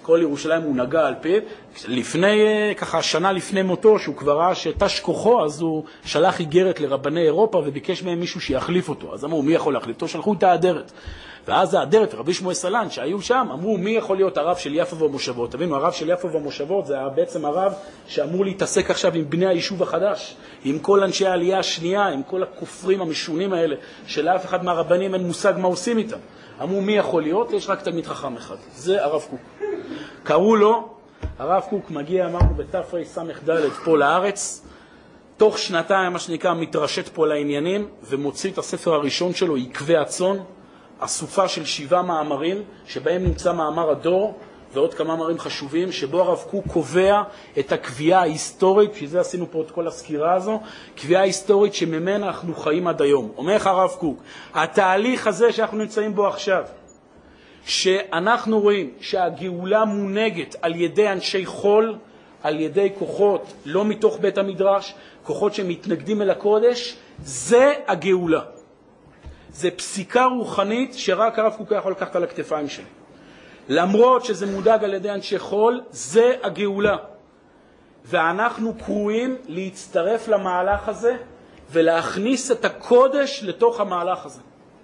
כל ירושלים הוא נגע על פיו. לפני, ככה, שנה לפני מותו, שהוא כבר ראה שתש כוחו, אז הוא שלח איגרת לרבני אירופה וביקש מהם מישהו שיחליף אותו. אז אמרו, מי יכול להחליף אותו? שלחו את האדרת. ואז האדרת, רבי שמואל סלן, שהיו שם, אמרו, מי יכול להיות הרב של יפו והמושבות? תבינו, הרב של יפו והמושבות זה בעצם הרב שאמור להתעסק עכשיו עם בני היישוב החדש, עם כל אנשי העלייה השנייה, עם כל הכופרים המשונים האלה, שלאף אחד מהרבנים אין מושג מה עושים איתם. אמרו, מי יכול להיות? יש רק תלמיד חכם אחד. זה הרב קוק. קראו לו, הרב קוק מגיע, אמרנו, בתפרי סמך ד' פה לארץ, תוך שנתיים, מה שנקרא, מתרשת פה לעניינים, ומוציא את הספר הראשון שלו, עקבי הצאן, אסופה של שבעה מאמרים, שבהם נמצא מאמר הדור, ועוד כמה מאמרים חשובים, שבו הרב קוק קובע את הקביעה ההיסטורית, שזה עשינו פה את כל הסקירה הזו, קביעה היסטורית שממנה אנחנו חיים עד היום. אומר לך הרב קוק, התהליך הזה שאנחנו נמצאים בו עכשיו, שאנחנו רואים שהגאולה מונהגת על ידי אנשי חול, על ידי כוחות, לא מתוך בית המדרש, כוחות שמתנגדים אל הקודש, זה הגאולה. זה פסיקה רוחנית שרק הרב קוק יכול לקחת על הכתפיים שלי. למרות שזה מודג על ידי אנשי חול, זה הגאולה. ואנחנו קרואים להצטרף למהלך הזה ולהכניס את הקודש לתוך המהלך הזה.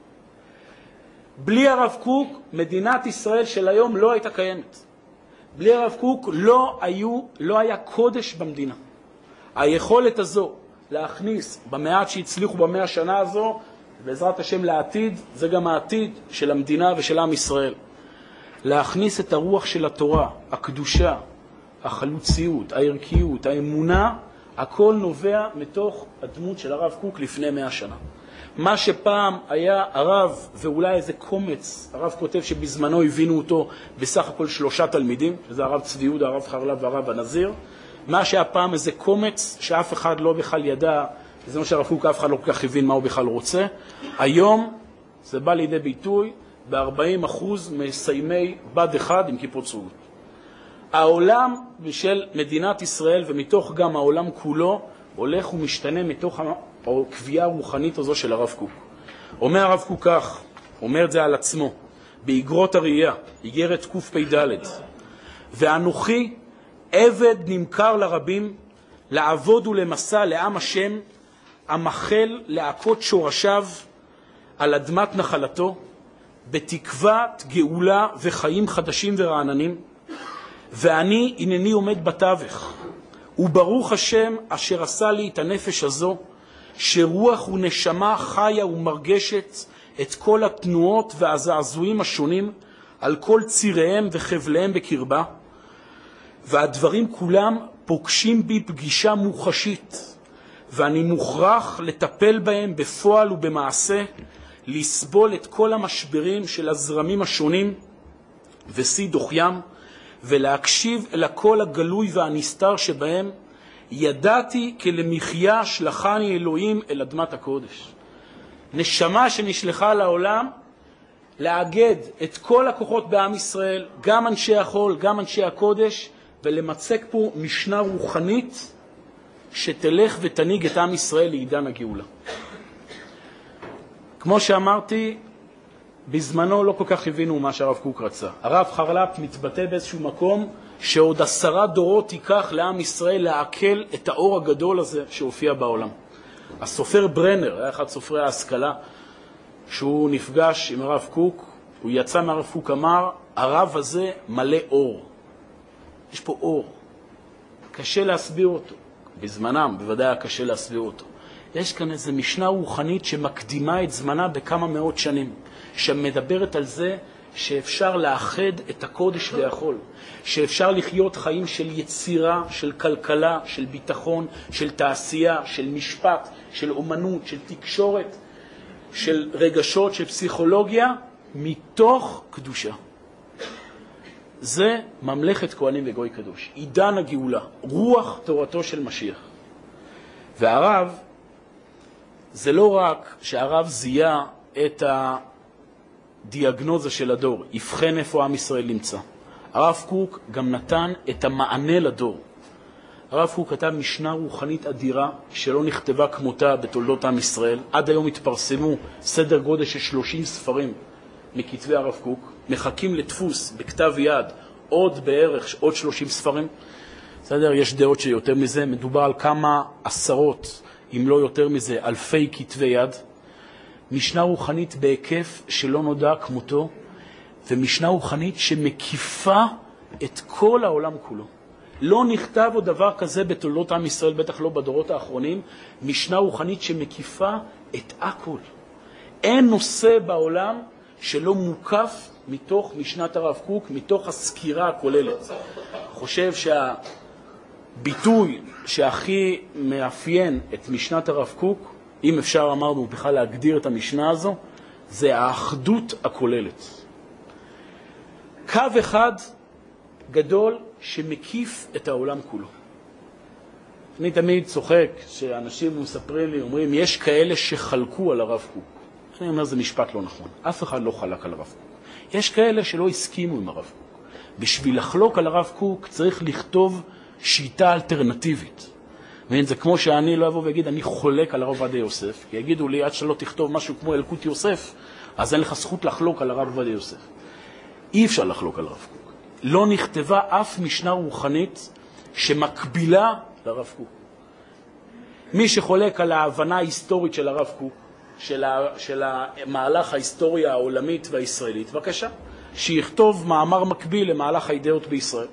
בלי הרב קוק, מדינת ישראל של היום לא הייתה קיימת. בלי הרב קוק לא, היו, לא היה קודש במדינה. היכולת הזו להכניס במעט שהצליחו במאה השנה הזו, בעזרת השם לעתיד, זה גם העתיד של המדינה ושל עם ישראל. להכניס את הרוח של התורה, הקדושה, החלוציות, הערכיות, האמונה, הכל נובע מתוך הדמות של הרב קוק לפני מאה שנה. מה שפעם היה הרב, ואולי איזה קומץ, הרב כותב שבזמנו הבינו אותו בסך הכל שלושה תלמידים, שזה הרב צבי יהודה, הרב חרל"פ והרב הנזיר, מה שהיה פעם איזה קומץ שאף אחד לא בכלל ידע, זה מה שהרב קוק אף אחד לא כל כך הבין מה הוא בכלל רוצה, היום זה בא לידי ביטוי ב-ארבעים אחוז מסיימי בד אחד עם כיפות סרוגות. העולם של מדינת ישראל ומתוך גם העולם כולו הולך ומשתנה מתוך הקביעה הרוחנית הזו של הרב קוק. אומר הרב קוק כך, אומר את זה על עצמו, באגרות הראייה, איגרת קפ"ד, ואנוכי עבד נמכר לרבים, לעבוד ולמסע לעם השם, המחל להכות שורשיו על אדמת נחלתו, בתקוות גאולה וחיים חדשים ורעננים, ואני הנני עומד בתווך, וברוך השם אשר עשה לי את הנפש הזו, שרוח ונשמה חיה ומרגשת את כל התנועות והזעזועים השונים על כל ציריהם וחבליהם בקרבה, והדברים כולם פוגשים בי פגישה מוחשית, ואני מוכרח לטפל בהם בפועל ובמעשה, לסבול את כל המשברים של הזרמים השונים ושיא דוחיים, ולהקשיב אל הקול הגלוי והנסתר שבהם. ידעתי כי למחיה שלחני אלוהים אל אדמת הקודש. נשמה שנשלחה לעולם לאגד את כל הכוחות בעם ישראל, גם אנשי החול, גם אנשי הקודש, ולמצק פה משנה רוחנית שתלך ותניג את עם ישראל לעידן הגאולה. כמו שאמרתי, בזמנו לא כל כך הבינו מה שהרב קוק רצה. הרב חרל"פ מתבטא באיזשהו מקום שעוד עשרה דורות ייקח לעם ישראל לעכל את האור הגדול הזה שהופיע בעולם. הסופר ברנר, היה אחד סופרי ההשכלה, שהוא נפגש עם הרב קוק, הוא יצא מהרב קוק, אמר, הרב הזה מלא אור. יש פה אור. קשה להסביר אותו. בזמנם, בוודאי היה קשה להסביר אותו. יש כאן איזו משנה רוחנית שמקדימה את זמנה בכמה מאות שנים, שמדברת על זה שאפשר לאחד את הקודש והחול, שאפשר לחיות חיים של יצירה, של כלכלה, של ביטחון, של תעשייה, של משפט, של אומנות, של תקשורת, של רגשות, של פסיכולוגיה, מתוך קדושה. זה ממלכת כהנים וגוי קדוש, עידן הגאולה, רוח תורתו של משיח. והרב, זה לא רק שהרב זיהה את הדיאגנוזה של הדור, יבחן איפה עם ישראל נמצא. הרב קוק גם נתן את המענה לדור. הרב קוק כתב משנה רוחנית אדירה שלא נכתבה כמותה בתולדות עם ישראל. עד היום התפרסמו סדר גודל של שלושים ספרים מכתבי הרב קוק, מחכים לדפוס בכתב יד עוד בערך, עוד שלושים ספרים. בסדר? יש דעות שיותר מזה, מדובר על כמה עשרות, אם לא יותר מזה, אלפי כתבי יד. משנה רוחנית בהיקף שלא נודע כמותו, ומשנה רוחנית שמקיפה את כל העולם כולו. לא נכתב עוד דבר כזה בתולדות עם ישראל, בטח לא בדורות האחרונים, משנה רוחנית שמקיפה את הכל. אין נושא בעולם שלא מוקף מתוך משנת הרב קוק, מתוך הסקירה הכוללת. חושב שהביטוי שהכי מאפיין את משנת הרב קוק, אם אפשר אמרנו בכלל להגדיר את המשנה הזו, זה האחדות הכוללת. קו אחד גדול שמקיף את העולם כולו. אני תמיד צוחק שאנשים מספרים לי, אומרים, יש כאלה שחלקו על הרב קוק. אני אומר, זה משפט לא נכון. אף אחד לא חלק על הרב קוק. יש כאלה שלא הסכימו עם הרב קוק. בשביל לחלוק על הרב קוק צריך לכתוב שיטה אלטרנטיבית. זה כמו שאני לא אבוא ואגיד, אני חולק על הרב עובדיה יוסף, כי יגידו לי, עד שלא תכתוב משהו כמו אלקוט יוסף, אז אין לך זכות לחלוק על הרב עובדיה יוסף. אי אפשר לחלוק על הרב קוק. לא נכתבה אף משנה רוחנית שמקבילה לרב קוק. מי שחולק על ההבנה ההיסטורית של הרב קוק, של, ה, של המהלך ההיסטוריה העולמית והישראלית, בבקשה, שיכתוב מאמר מקביל למהלך האידאות בישראל.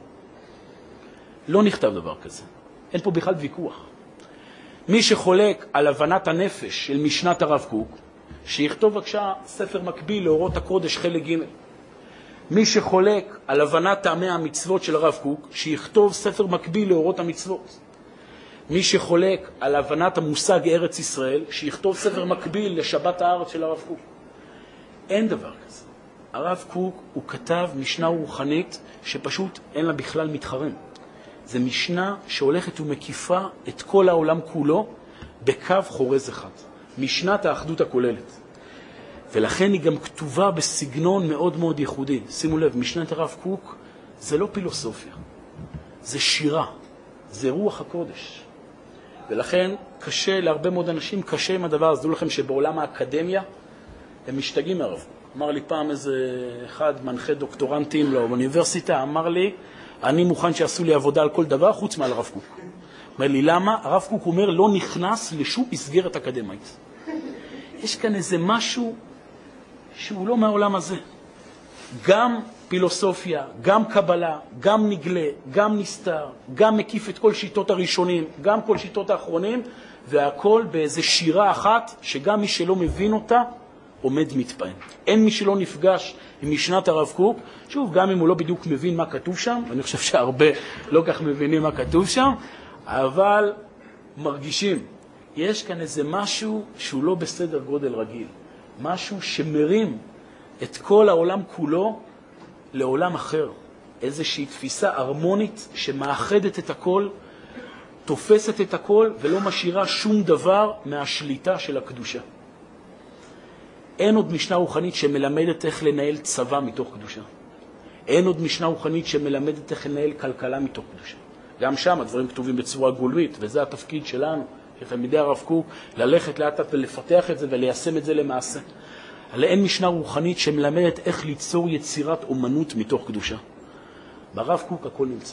לא נכתב דבר כזה. אין פה בכלל ויכוח. מי שחולק על הבנת הנפש של משנת הרב קוק, שיכתוב בבקשה ספר מקביל לאורות הקודש חלק ג'. מי שחולק על הבנת טעמי המצוות של הרב קוק, שיכתוב ספר מקביל לאורות המצוות. מי שחולק על הבנת המושג ארץ ישראל, שיכתוב ספר מקביל לשבת הארץ של הרב קוק. אין דבר כזה. הרב קוק הוא כתב משנה רוחנית שפשוט אין לה בכלל מתחרים. זה משנה שהולכת ומקיפה את כל העולם כולו בקו חורז אחד. משנת האחדות הכוללת. ולכן היא גם כתובה בסגנון מאוד מאוד ייחודי. שימו לב, משנת הרב קוק זה לא פילוסופיה. זה שירה. זה רוח הקודש. ולכן קשה להרבה מאוד אנשים, קשה עם הדבר. אז דעו לכם שבעולם האקדמיה הם משתגעים מהרב קוק. אמר לי פעם איזה אחד מנחה דוקטורנטים לו באוניברסיטה, אמר לי, אני מוכן שיעשו לי עבודה על כל דבר חוץ מעל הרב קוק. אומר לי, למה? הרב קוק אומר, לא נכנס לשום מסגרת אקדמית. יש כאן איזה משהו שהוא לא מהעולם הזה. גם פילוסופיה, גם קבלה, גם נגלה, גם נסתר, גם מקיף את כל שיטות הראשונים, גם כל שיטות האחרונים, והכל באיזה שירה אחת שגם מי שלא מבין אותה עומד מתפעם. אין מי שלא נפגש עם משנת הרב קוק, שוב, גם אם הוא לא בדיוק מבין מה כתוב שם, אני חושב שהרבה לא כך מבינים מה כתוב שם, אבל מרגישים, יש כאן איזה משהו שהוא לא בסדר גודל רגיל, משהו שמרים את כל העולם כולו לעולם אחר, איזושהי תפיסה הרמונית שמאחדת את הכל, תופסת את הכל ולא משאירה שום דבר מהשליטה של הקדושה. אין עוד משנה רוחנית שמלמדת איך לנהל צבא מתוך קדושה. אין עוד משנה רוחנית שמלמדת איך לנהל כלכלה מתוך קדושה. גם שם הדברים כתובים בצורה גולמית, וזה התפקיד שלנו, שתלמידי הרב קוק, ללכת לאט לאט ולפתח את זה וליישם את זה למעשה. אבל אין משנה רוחנית שמלמדת איך ליצור יצירת אומנות מתוך קדושה. ברב קוק הכל נמצא.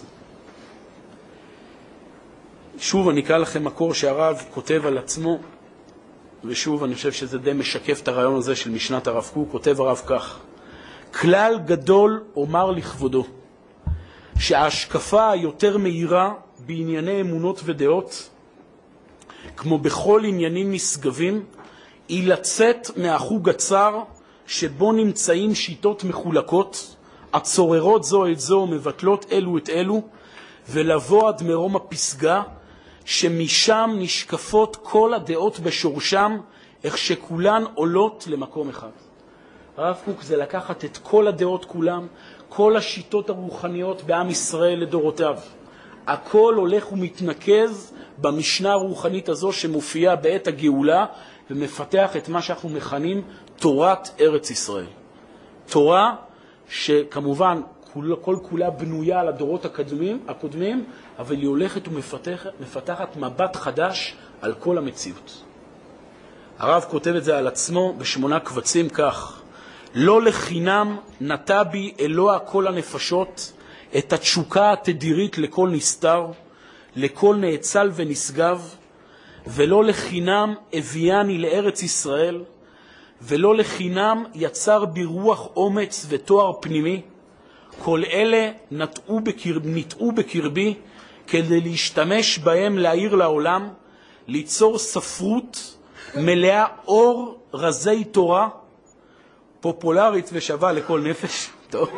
שוב אני אקרא לכם מקור שהרב כותב על עצמו, ושוב אני חושב שזה די משקף את הרעיון הזה של משנת הרב קוק. כותב הרב כך: כלל גדול אומר לכבודו, שההשקפה היותר מהירה בענייני אמונות ודעות, כמו בכל עניינים נשגבים, היא לצאת מהחוג הצר שבו נמצאים שיטות מחולקות, הצוררות זו את זו מבטלות אלו את אלו, ולבוא עד מרום הפסגה, שמשם נשקפות כל הדעות בשורשם, איך שכולן עולות למקום אחד. הרב קוק זה לקחת את כל הדעות כולם, כל השיטות הרוחניות בעם ישראל לדורותיו. הכל הולך ומתנקז במשנה הרוחנית הזו שמופיעה בעת הגאולה, ומפתח את מה שאנחנו מכנים תורת ארץ ישראל. תורה שכמובן כל, כל כולה בנויה על הדורות הקודמים, הקודמים, אבל היא הולכת ומפתחת מפתחת מבט חדש על כל המציאות. הרב כותב את זה על עצמו בשמונה קבצים כך: לא לחינם נטע בי אלוה כל הנפשות, את התשוקה התדירית לכל נסתר, לכל נאצל ונשגב, ולא לחינם הביאני לארץ ישראל, ולא לחינם יצר ברוח אומץ ותואר פנימי. כל אלה נטעו בקרב, נטעו בקרבי כדי להשתמש בהם להעיר לעולם, ליצור ספרות מלאה אור רזי תורה, פופולרית ושווה לכל נפש. טוב.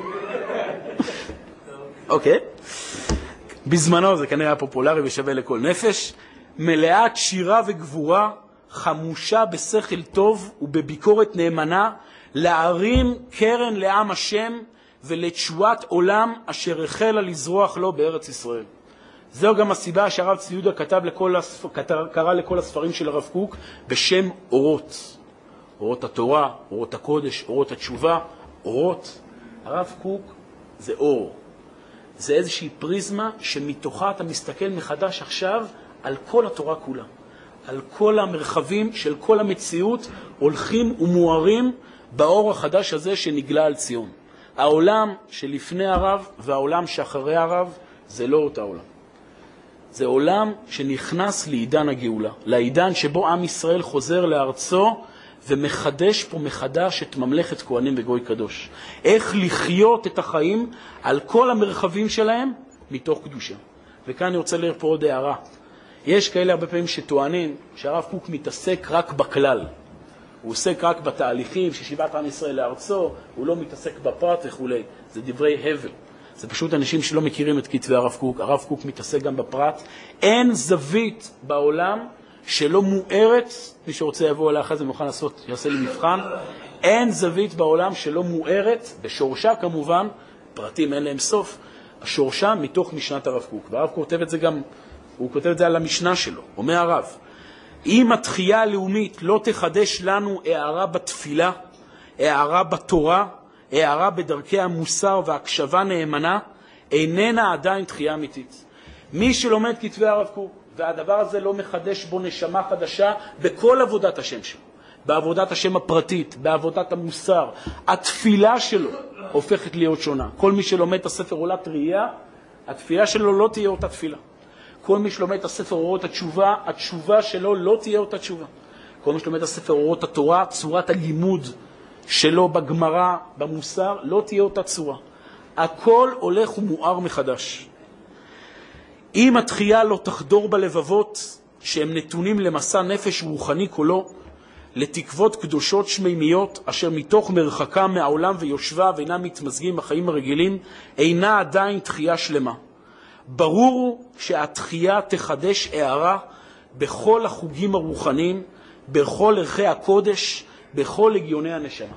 אוקיי. בזמנו זה כנראה פופולרי ושווה לכל נפש, מלאת שירה וגבורה, חמושה בשכל טוב ובביקורת נאמנה, להרים קרן לעם השם ולתשועת עולם אשר החלה לזרוח לו בארץ ישראל. זו גם הסיבה שהרב צבי יהודה כתב לכל הספ... קרא לכל הספרים של הרב קוק בשם אורות. אורות התורה, אורות הקודש, אורות התשובה, אורות. הרב קוק זה אור. זה איזושהי פריזמה שמתוכה אתה מסתכל מחדש עכשיו על כל התורה כולה. על כל המרחבים של כל המציאות הולכים ומוארים באור החדש הזה שנגלה על ציון. העולם שלפני הרב והעולם שאחרי הרב זה לא אותה עולם. זה עולם שנכנס לעידן הגאולה, לעידן שבו עם ישראל חוזר לארצו ומחדש פה מחדש את ממלכת כהנים וגוי קדוש. איך לחיות את החיים על כל המרחבים שלהם מתוך קדושה. וכאן אני רוצה להעיר פה עוד הערה. יש כאלה הרבה פעמים שטוענים שהרב קוק מתעסק רק בכלל. הוא עוסק רק בתהליכים ששיבת עם ישראל לארצו, הוא לא מתעסק בפרט וכו'. זה דברי הבל. זה פשוט אנשים שלא מכירים את כתבי הרב קוק. הרב קוק מתעסק גם בפרט. אין זווית בעולם שלא מוארת, מי שרוצה יבוא אליי אחרי זה מוכן לעשות, יעשה לי מבחן. אין זווית בעולם שלא מוארת, בשורשה כמובן, פרטים אין להם סוף, השורשה מתוך משנת הרב קוק. והרב כותב את זה גם, הוא כותב את זה על המשנה שלו. אומר הרב, אם התחייה הלאומית לא תחדש לנו הערה בתפילה, הערה בתורה, הערה בדרכי המוסר והקשבה נאמנה, איננה עדיין תחייה אמיתית. מי שלומד כתבי הרב קוק, והדבר הזה לא מחדש בו נשמה חדשה בכל עבודת השם שלו, בעבודת השם הפרטית, בעבודת המוסר, התפילה שלו הופכת להיות שונה. כל מי שלומד את הספר עולת ראייה, התפילה שלו לא תהיה אותה תפילה. כל מי שלומד את הספר אורות התשובה, התשובה שלו לא תהיה אותה תשובה. כל מי שלומד את הספר אורות התורה, צורת הלימוד שלו בגמרא, במוסר, לא תהיה אותה צורה. הכל הולך ומואר מחדש. אם התחייה לא תחדור בלבבות, שהם נתונים למסע נפש רוחני כולו, לתקוות קדושות שמימיות, אשר מתוך מרחקה מהעולם ויושבה ואינם מתמזגים בחיים הרגילים, אינה עדיין תחייה שלמה. ברור שהתחייה תחדש הערה בכל החוגים הרוחניים, בכל ערכי הקודש, בכל לגיוני הנשמה.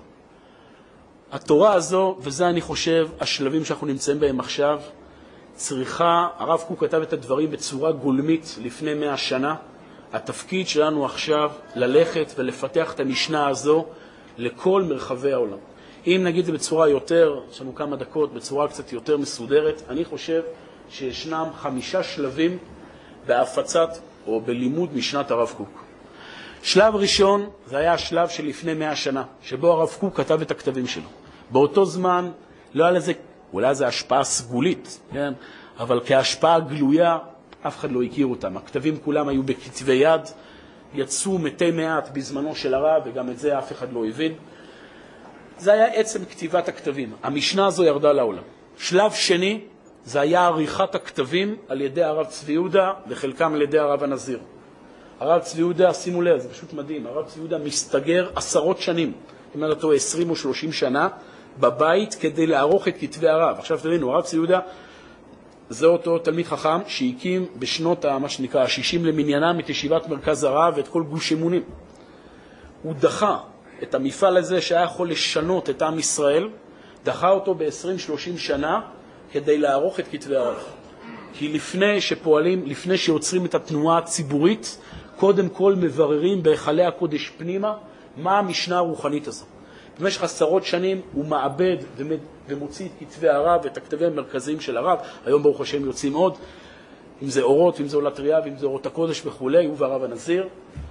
התורה הזו, וזה אני חושב, השלבים שאנחנו נמצאים בהם עכשיו, צריכה, הרב קוק כתב את הדברים בצורה גולמית לפני מאה שנה. התפקיד שלנו עכשיו ללכת ולפתח את המשנה הזו לכל מרחבי העולם. אם נגיד זה בצורה יותר, יש לנו כמה דקות, בצורה קצת יותר מסודרת, אני חושב שישנם חמישה שלבים בהפצת או בלימוד משנת הרב קוק. שלב ראשון, זה היה השלב שלפני מאה שנה, שבו הרב קוק כתב את הכתבים שלו. באותו זמן לא היה לזה, אולי זה השפעה סגולית, כן? אבל כהשפעה גלויה, אף אחד לא הכיר אותם. הכתבים כולם היו בכתבי יד, יצאו מתי מעט בזמנו של הרב, וגם את זה אף אחד לא הבין. זה היה עצם כתיבת הכתבים. המשנה הזו ירדה לעולם. שלב שני, זה היה עריכת הכתבים על ידי הרב צבי יהודה, וחלקם על ידי הרב הנזיר. הרב צבי יהודה, שימו לב, זה פשוט מדהים, הרב צבי יהודה מסתגר עשרות שנים, אם אני אותו עשרים או שלושים שנה, בבית כדי לערוך את כתבי הרב. עכשיו תראינו, הרב צבי יהודה זה אותו תלמיד חכם שהקים בשנות מה שנקרא ה-שישים למניינם את ישיבת מרכז הרב ואת כל גוש אמונים. הוא דחה את המפעל הזה שהיה יכול לשנות את עם ישראל, דחה אותו ב-עשרים שלושים שנה כדי לערוך את כתבי הרב. כי לפני שפועלים, לפני שיוצרים את התנועה הציבורית, קודם כל מבררים בהיכלי הקודש פנימה מה המשנה הרוחנית הזו. במשך עשרות שנים הוא מעבד ומוציא את כתבי הרב ואת הכתבים המרכזיים של הרב. היום ברוך השם יוצאים עוד, אם זה אורות, אם זה עולת ראייה, ואם זה אורות הקודש וכו', הוא והרב הנזיר.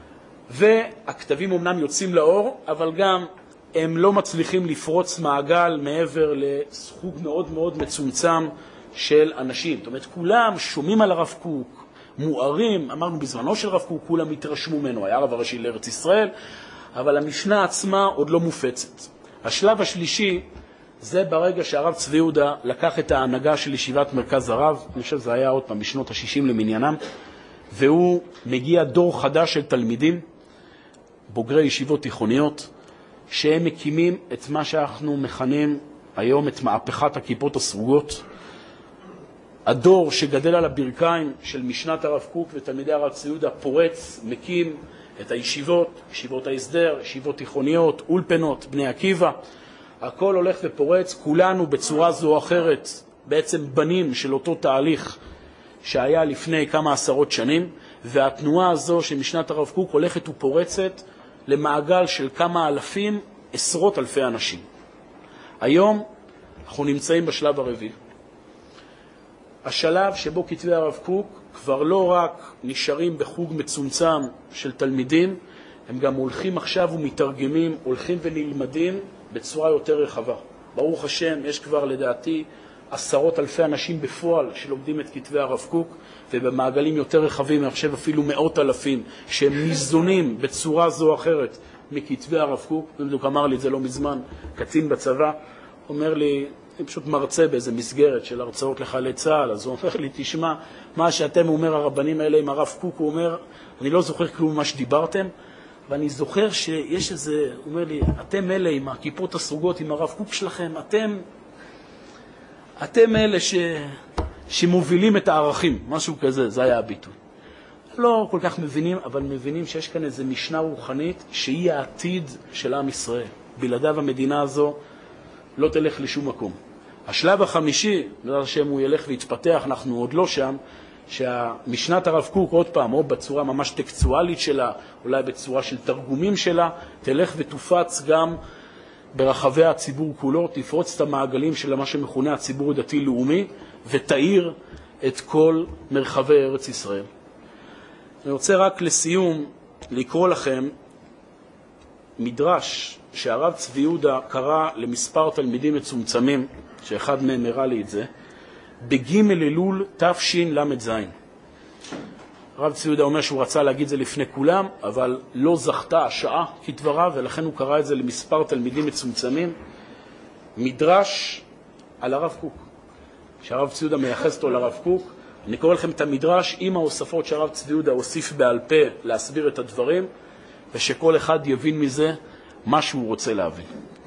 והכתבים אמנם יוצאים לאור, אבל גם הם לא מצליחים לפרוץ מעגל מעבר לסחוג מאוד מאוד מצומצם של אנשים. זאת אומרת, כולם שומעים על הרב קוק, מוארים, אמרנו בזמנו של רב קוק, כולם התרשמו ממנו, היה הרב הראשי לארץ ישראל, אבל המשנה עצמה עוד לא מופצת. השלב השלישי, זה ברגע שהרב צבי יהודה לקח את ההנהגה של ישיבת מרכז הרב, אני חושב שזה היה עוד פעם בשנות ה-שישים למניינם, והוא מגיע דור חדש של תלמידים, בוגרי ישיבות תיכוניות, שהם מקימים את מה שאנחנו מכנים היום את מהפכת הכיפות הסרוגות. הדור שגדל על הברכיים של משנת הרב קוק ותלמידי הרב צבי יהודה פורץ, מקים את הישיבות, ישיבות ההסדר, ישיבות תיכוניות, אולפנות, בני עקיבא. הכל הולך ופורץ, כולנו בצורה זו או אחרת, בעצם בנים של אותו תהליך שהיה לפני כמה עשרות שנים, והתנועה הזו שמשנת הרב קוק הולכת ופורצת למעגל של כמה אלפים, עשרות אלפי אנשים. היום אנחנו נמצאים בשלב הרביעי. השלב שבו כתבי הרב קוק כבר לא רק נשארים בחוג מצומצם של תלמידים, הם גם הולכים עכשיו ומתרגמים, הולכים ונלמדים בצורה יותר רחבה. ברוך השם, יש כבר לדעתי עשרות אלפי אנשים בפועל שלומדים את כתבי הרב קוק, ובמעגלים יותר רחבים, אני חושב אפילו מאות אלפים, שהם ניזונים בצורה זו או אחרת מכתבי הרב קוק. בדיוק אמר לי את זה לא מזמן, קצין בצבא, אומר לי, אני פשוט מרצה באיזה מסגרת של הרצאות לחיילי צה"ל, אז הוא אומר לי, תשמע, מה שאתם אומר הרבנים האלה עם הרב קוק, הוא אומר, אני לא זוכר כלום מה שדיברתם, ואני זוכר שיש איזה, הוא אומר לי, אתם אלה עם הכיפות הסרוגות, עם הרב קוק שלכם, אתם, אתם אלה ש, שמובילים את הערכים, משהו כזה, זה היה הביטוי. לא כל כך מבינים, אבל מבינים שיש כאן איזו משנה רוחנית שהיא העתיד של עם ישראל. בלעדיו המדינה הזו לא תלך לשום מקום. השלב החמישי, בגלל השם הוא ילך ויתפתח, אנחנו עוד לא שם, שהמשנת הרב קוק עוד פעם, או בצורה ממש טקסטואלית שלה, אולי בצורה של תרגומים שלה, תלך ותופץ גם ברחבי הציבור כולו, תפרוץ את המעגלים של מה שמכונה הציבור הדתי-לאומי, ותאיר את כל מרחבי ארץ ישראל. אני רוצה רק לסיום לקרוא לכם מדרש שהרב צבי יהודה קרא למספר תלמידים מצומצמים, שאחד מהם הראה לי את זה, בג' אלול תשל"ז. הרב צבי יהודה אומר שהוא רצה להגיד זה לפני כולם, אבל לא זכתה השעה כדבריו, ולכן הוא קרא את זה למספר תלמידים מצומצמים. מדרש על הרב קוק, שהרב צבי יהודה מייחס אותו לרב קוק. אני קורא לכם את המדרש עם ההוספות שהרב צבי יהודה הוסיף בעל פה להסביר את הדברים, ושכל אחד יבין מזה מה שהוא רוצה להבין.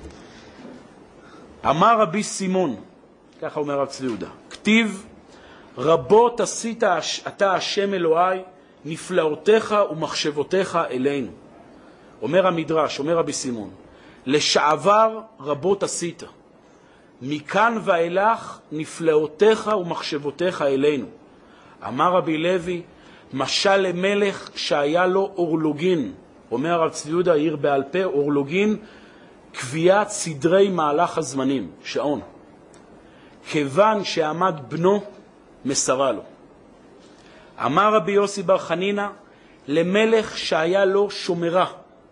אמר רבי סימון, ככה אומר הרב צבי יהודה, כתיב, רבות עשית אתה השם אלוהי, נפלאותיך ומחשבותיך אלינו. אומר המדרש, אומר רבי סימון, לשעבר רבות עשית, מכאן ואילך נפלאותיך ומחשבותיך אלינו. אמר רבי לוי, משל למלך שהיה לו אורלוגין. אומר הרב צבי יהודה, העיר בעל פה, אורלוגין, קביעת סדרי מהלך הזמנים, שעון. כיוון שעמד בנו, מסרה לו. אמר רבי יוסי בר חנינא, למלך שהיה לו שומרה,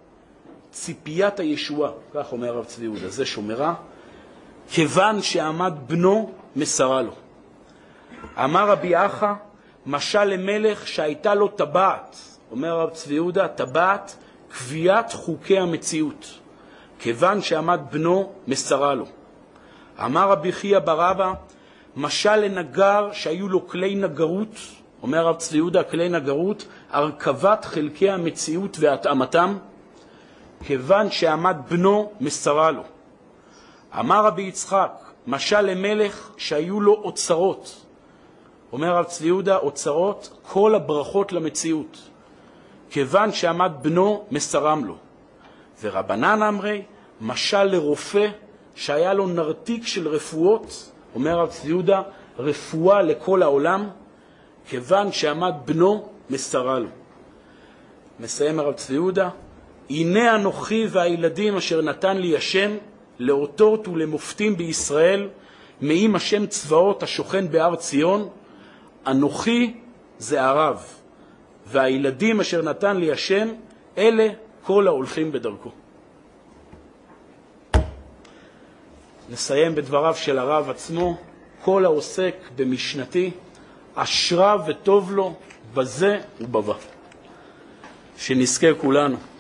ציפיית הישועה, כך אומר הרב צבי יהודה, זה שומרה, כיוון שעמד בנו, מסרה לו. אמר רבי אחא, משל למלך שהייתה לו טבעת, אומר הרב צבי יהודה, טבעת, קביעת חוקי המציאות, כיוון שעמד בנו, מסרה לו. אמר רבי חייא בר אבא, משל לנגר שהיו לו כלי נגרות, אומר הרב צבי יהודה, כלי נגרות, הרכבת חלקי המציאות והתאמתם, כיוון שעמד בנו, מסרה לו. אמר רבי יצחק, משל למלך שהיו לו אוצרות, אומר הרב צבי יהודה, אוצרות, כל הברכות למציאות, כיוון שעמד בנו, מסרם לו. ורבנן אמרי, משל לרופא שהיה לו נרתיק של רפואות, אומר הרב צבי יהודה, רפואה לכל העולם, כיוון שעמד בנו, מסרה לו. מסיים הרב צבי יהודה, הנה אנוכי והילדים אשר נתן לי השם, לאותות ולמופתים בישראל, מעם השם צבאות השוכן בהר ציון, אנוכי זה הרב, והילדים אשר נתן לי השם, אלה כל ההולכים בדרכו. נסיים בדבריו של הרב עצמו, כל העוסק במשנתי, אשרה וטוב לו בזה ובבא. שנזכה כולנו